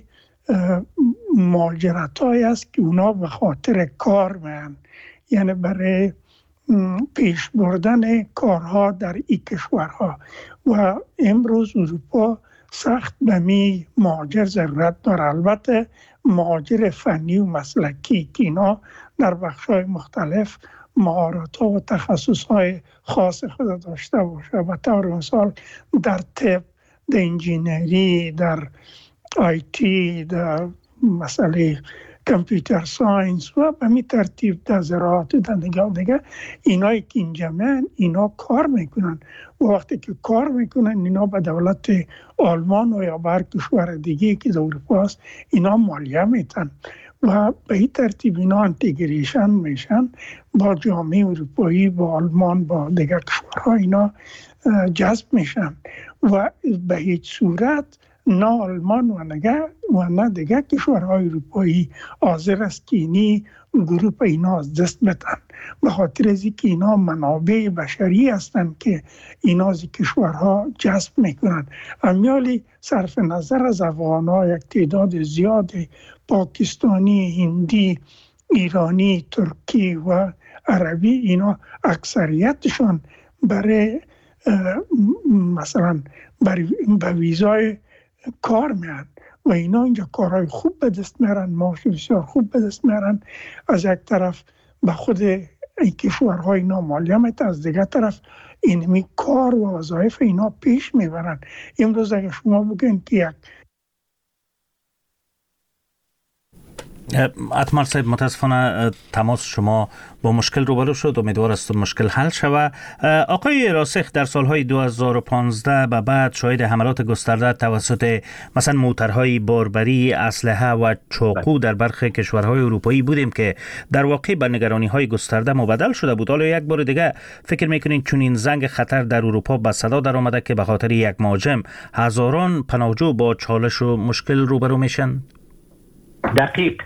مهاجرت های است که اونا به خاطر کار میان، یعنی برای پیش بردن کارها در این کشورها و امروز اروپا سخت به می مهاجر ضرورت داره. البته مهاجر فنی و مسلکی که اینا در بخش‌های مختلف مهارت‌ها و تخصص‌های خاص خود داشته باشه. به طور مثال در طب، در انجینری، در آیتی، در مسئله کامپیوتر ساینس و به می ترتیب در زراعت و دیگه اینایی که اینجا میان اینا کار میکنن و وقتی که کار میکنن اینا به دولت آلمان و یا بر کشور دیگه که در اروپا است اینا مالیه میتن و به این ترتیب اینا انتگریشن میشن با جامعه اروپایی، با آلمان، با دیگه کشورها اینا جذب میشن و به هیچ صورت نه آلمان و نه دیگه کشورهای اروپایی حاضر است که اینی گروپ اینا از دست بدن، به خاطر از اینکه اینا منابع بشری هستند که اینا از کشورها جذب میکنن. امیالی صرف نظر از افغان‌ها یک تعداد زیاد پاکستانی، هندی، ایرانی، ترکی و عربی اینا اکثریتشان برای مثلا به ویزای کار میان و اینا اینجا کارهای خوب به دست میارن، معاش بسیار خوب به دست میارن. از یک طرف به خود این کشورهای اینا مالیه میتن، از دیگر طرف اینمی کار و وظایف اینا پیش میبرن. امروز اگر شما بگین که یک اتمر صاحب متاسفانه تماس شما با مشکل روبرو شد، امیدوار است مشکل حل شود. آقای راسخ، در سالهای 2015 به بعد شاهد حملات گسترده توسط مثلا موترهای باربری، اسلحه و چاقو در برخی کشورهای اروپایی بودیم که در واقع به نگرانی‌های گسترده مبدل شده بود. حالا یک بار دیگه فکر می‌کنین چون این زنگ خطر در اروپا به صدا در آمده که به خاطر یک مهاجم هزاران پناهجو با چالش و مشکل روبرو میشن؟ دقیق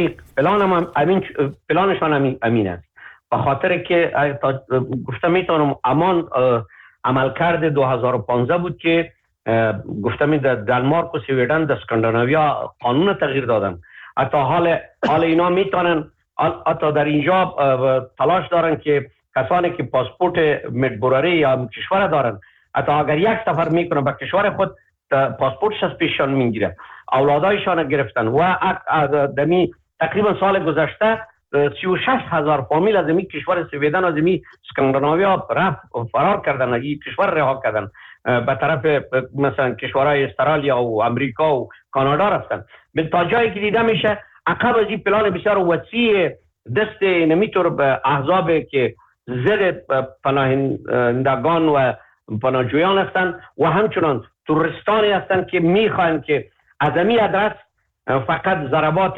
پلانشان امین است، به خاطر که گفتم میتونم امان عملکرد 2015 بود که گفتم در دانمارک و سویدن در اسکاندیناویا قانون تغییر دادن. حتی حال اینا میتونن حتی در اینجا تلاش دارن که کسانی که پاسپورت مجبوری یا کشور دارن حتی اگر یک سفر میکنن به کشور خود پاسپورتش از پیششان میگیره، اولادایشان گرفتن و دمی تقریبا سال گذشته 36,000 فامیل از این کشور سویدن از این اسکاندیناویا فرار کردن، این کشور رها کردن به طرف مثلا کشورهای استرالیا و امریکا و کانادا رفتن. تا جایی که دیده میشه عقب از این پلان بسیار وسیع دست نمیتور به احزاب که ضد پناهندگان و پناهجویان هستند و همچنان توریستانی هستند که میخواین که از این ادرس فقط ضربات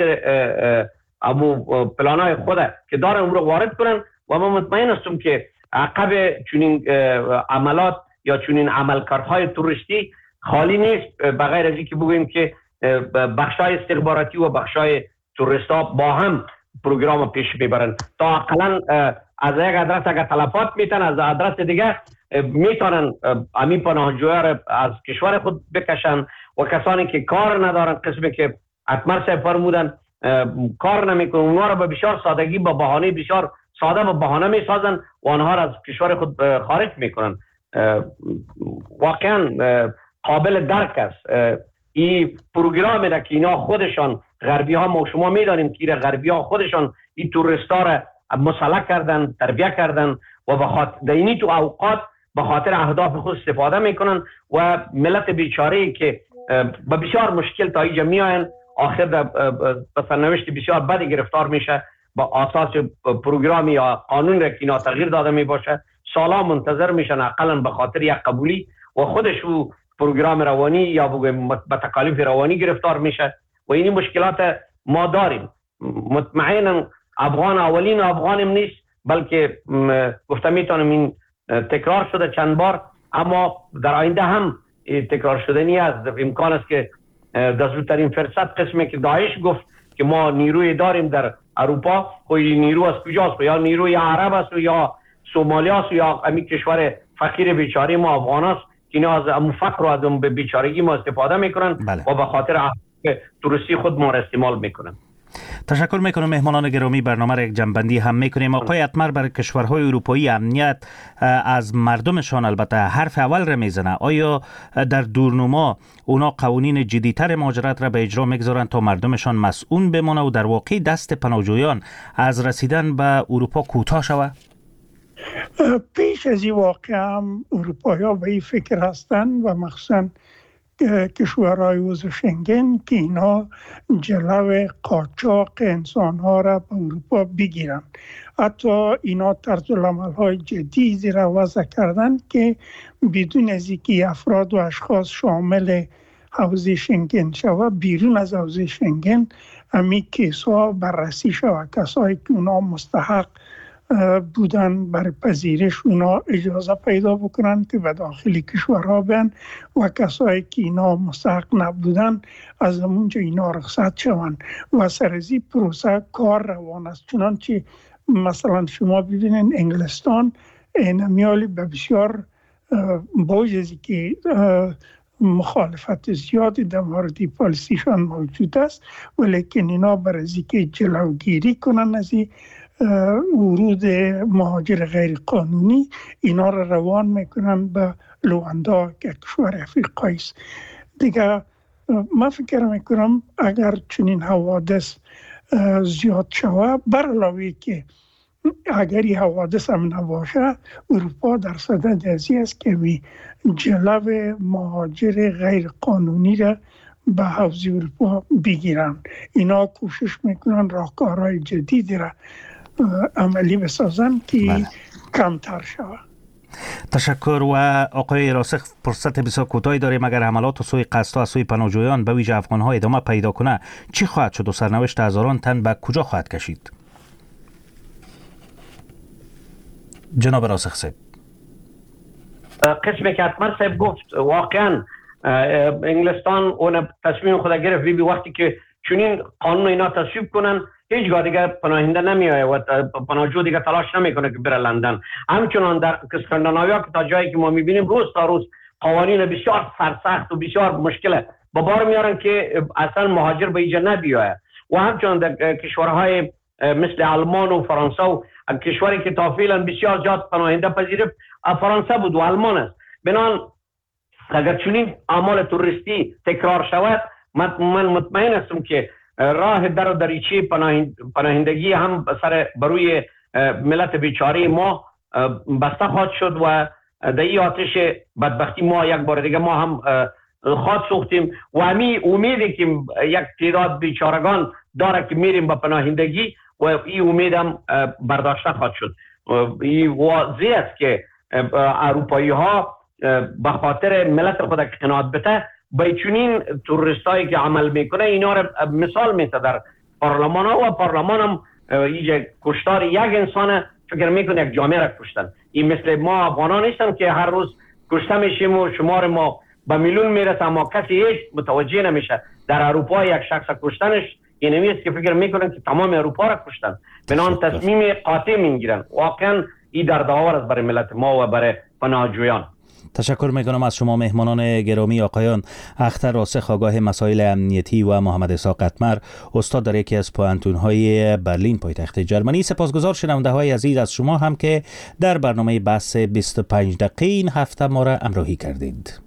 پلانای خود که دارن اون رو وارد کنن و ما مطمئن هستم که عقب چنین عملات یا چنین عملکردهای توریستی خالی نیست، بغیر از اینکه بگوییم که بخشای استخباراتی و بخشای توریستا با هم پروگرام پیش ببرن تا اقلا از یک آدرس اگر تلفات میتن از آدرس دیگه میتونن امی پناهجویان از کشور خود بکشن و کسانی که کار ندارن قسمی که اتمر صاحب فرمودن کار نمیکنن اونها را به بسیار سادگی با بهانه بسیار ساده با بهانه میسازن و آنها را از کشور خود خارج میکنن. واقعا قابل درک است این پروگرامی را که اینا خودشان غربی ها ما شما میدانیم که غربی ها خودشان این توریستا را مسلح کردن تربیه کردن و به خاطر اینی تو اوقات به خاطر اهداف خود استفاده میکنن و ملت بیچاره که به بسیار مشکل تا اینجا میاین آخر به سرنوشت بسیار بدی گرفتار میشه با اساس پروگرامی یا قانون را که اینا تغییر داده می باشه سالا منتظر میشن اقلا به خاطر یک قبولی و خودش او پروگرام روانی یا به تکالیف روانی گرفتار میشه و این مشکلات ما داریم. مطمئنا افغان اولین افغانم نیست بلکه گفتم میتونم این تکرار شده چند بار اما در آینده هم تکرار شدنی است. امکان است که در زودترین فرصت قسمی که داعش گفت که ما نیروی داریم در اروپا و نیرو از کجاست یا نیروی عرب است یا سومالیا است یا امی کشور فقیر بیچاره ما افغان است که اینا از ام فقر و از ام بیچارگی ما استفاده میکنن و به خاطر تروریستی خود ما را استعمال میکنن. تشکر میکنم مهمانان گرامی. برنامه را یک جنبندی هم میکنیم. آقای اتمر برای کشورهای اروپایی امنیت از مردمشان البته حرف اول را میزنه. آیا در دورنما اونا قوانین جدیتر مهاجرت را به اجرا میگذارن تا مردمشان مسئول بمانه و در واقع دست پناهجویان از رسیدن به اروپا کوتاه شود؟ پیش از این واقعا اروپایی ها به این فکر هستند و مخصوصا کشورهای عضو شنگن که اینا جلو قاچاق انسان ها را به اروپا بگیرن. حتی اینا طرز العمل های جدیدی را وضع کردن که بدون از اینکه افراد و اشخاص شامل حوزه شنگن شود بیرون از حوزه شنگن امی کیس ها بررسی شود. کسایی که اونا مستحق بودن برای پذیرش اونا اجازه پیدا بکنن که به داخل کشورها بیان و کسایی که اینا مستحق نبودن از اونجا اینا رخصت شوند و سرزی پروسه کار روان است. چنانچه مثلا شما ببینین انگلستان اینمیالی به بسیار باید که مخالفت زیادی در مورد پالیسیشان موجود است ولیکن اینا برای که جلوگیری کنن از ورود مهاجر غیر قانونی اینا را روان میکنن به لواندا که کشور افریقایی است. دیگه من فکر میکنم اگر چنین حوادث زیاد شود بر علاوه که اگر این حوادث هم نباشه اروپا در صدد ازی است که جلو مهاجر غیر قانونی را به حوزه اروپا بگیرن. اینا کوشش میکنن راهکارهای جدیدی را عملی بسازن که کمتر شود. تشکر. و آقای راسخ فرصت بسیار کوتاهی داریم. اگر حملات و سوی قصد و سوی پناهجویان به ویژه افغان‌ها ادامه پیدا کنه چی خواهد شد و سرنوشت هزاران تن به کجا خواهد کشید؟ جناب راسخ صاحب. قسمی که اتمر صاحب گفت واقعا انگلستان اون تصمیم خود گرفت بی وقتی که چنین قانون اینا تصویب کنن هیچگاه دیگه پناهنده نمیآید و پناهجو دیگه تلاش نمیکنه که بره لندن. همچنان در اسکاندیناویا که تا جایی که ما میبینیم روز تا روز قوانین بسیار سرسخت و بسیار مشکل با بار میارن که اصلا مهاجر به اینجا نبیاید و همچنان در کشورهای مثل آلمان و فرانسه و کشوری که تا فعلا بسیار زیاد پناهنده پذیرفت فرانسه بود و آلمان است. بنابراین اگر چنین اعمال توریستی تکرار شود من مطمئن هستم که راه در و دریچه پناهندگی هم سر بروی ملت بیچاره ما بسته خواهد شد و در این آتش بدبختی ما یک بار دیگه ما هم خواهد سوختیم و همی امیدی که یک تعداد بیچارگان داره که میریم به پناهندگی و این امید هم برداشته خواهد شد. این واضح است که اروپایی ها به خاطر ملت خود که قناعت بده به چنین توریستایی که عمل میکنه اینا را مثال میته در پارلمان ها و پارلمان هم اینجا کشتار یک انسان فکر میکنه یک جامعه را کشتن. این مثل ما افغانان نیستن که هر روز کشته میشیم و شمار ما به میلیون میرسه اما کسی هیچ متوجه نمیشه. در اروپا یک شخص کشتنش اینمی است که فکر میکنن که تمام اروپا را کشتن، بنان تصمیم قاطع میگیرن. واقعا این دردآور است برای ملت ما و برای پناهجویان. تشکر میکنم از شما مهمانان گرامی، آقایان اختر راسخ آگاه مسائل امنیتی و محمد اسحاق قطمر، استاد در یکی از پوهنتون‌های برلین پایتخت جرمنی. سپاسگزار شنونده‌های عزیز از شما هم که در برنامه بحث 25 دقیقه این هفته ما را همراهی کردید.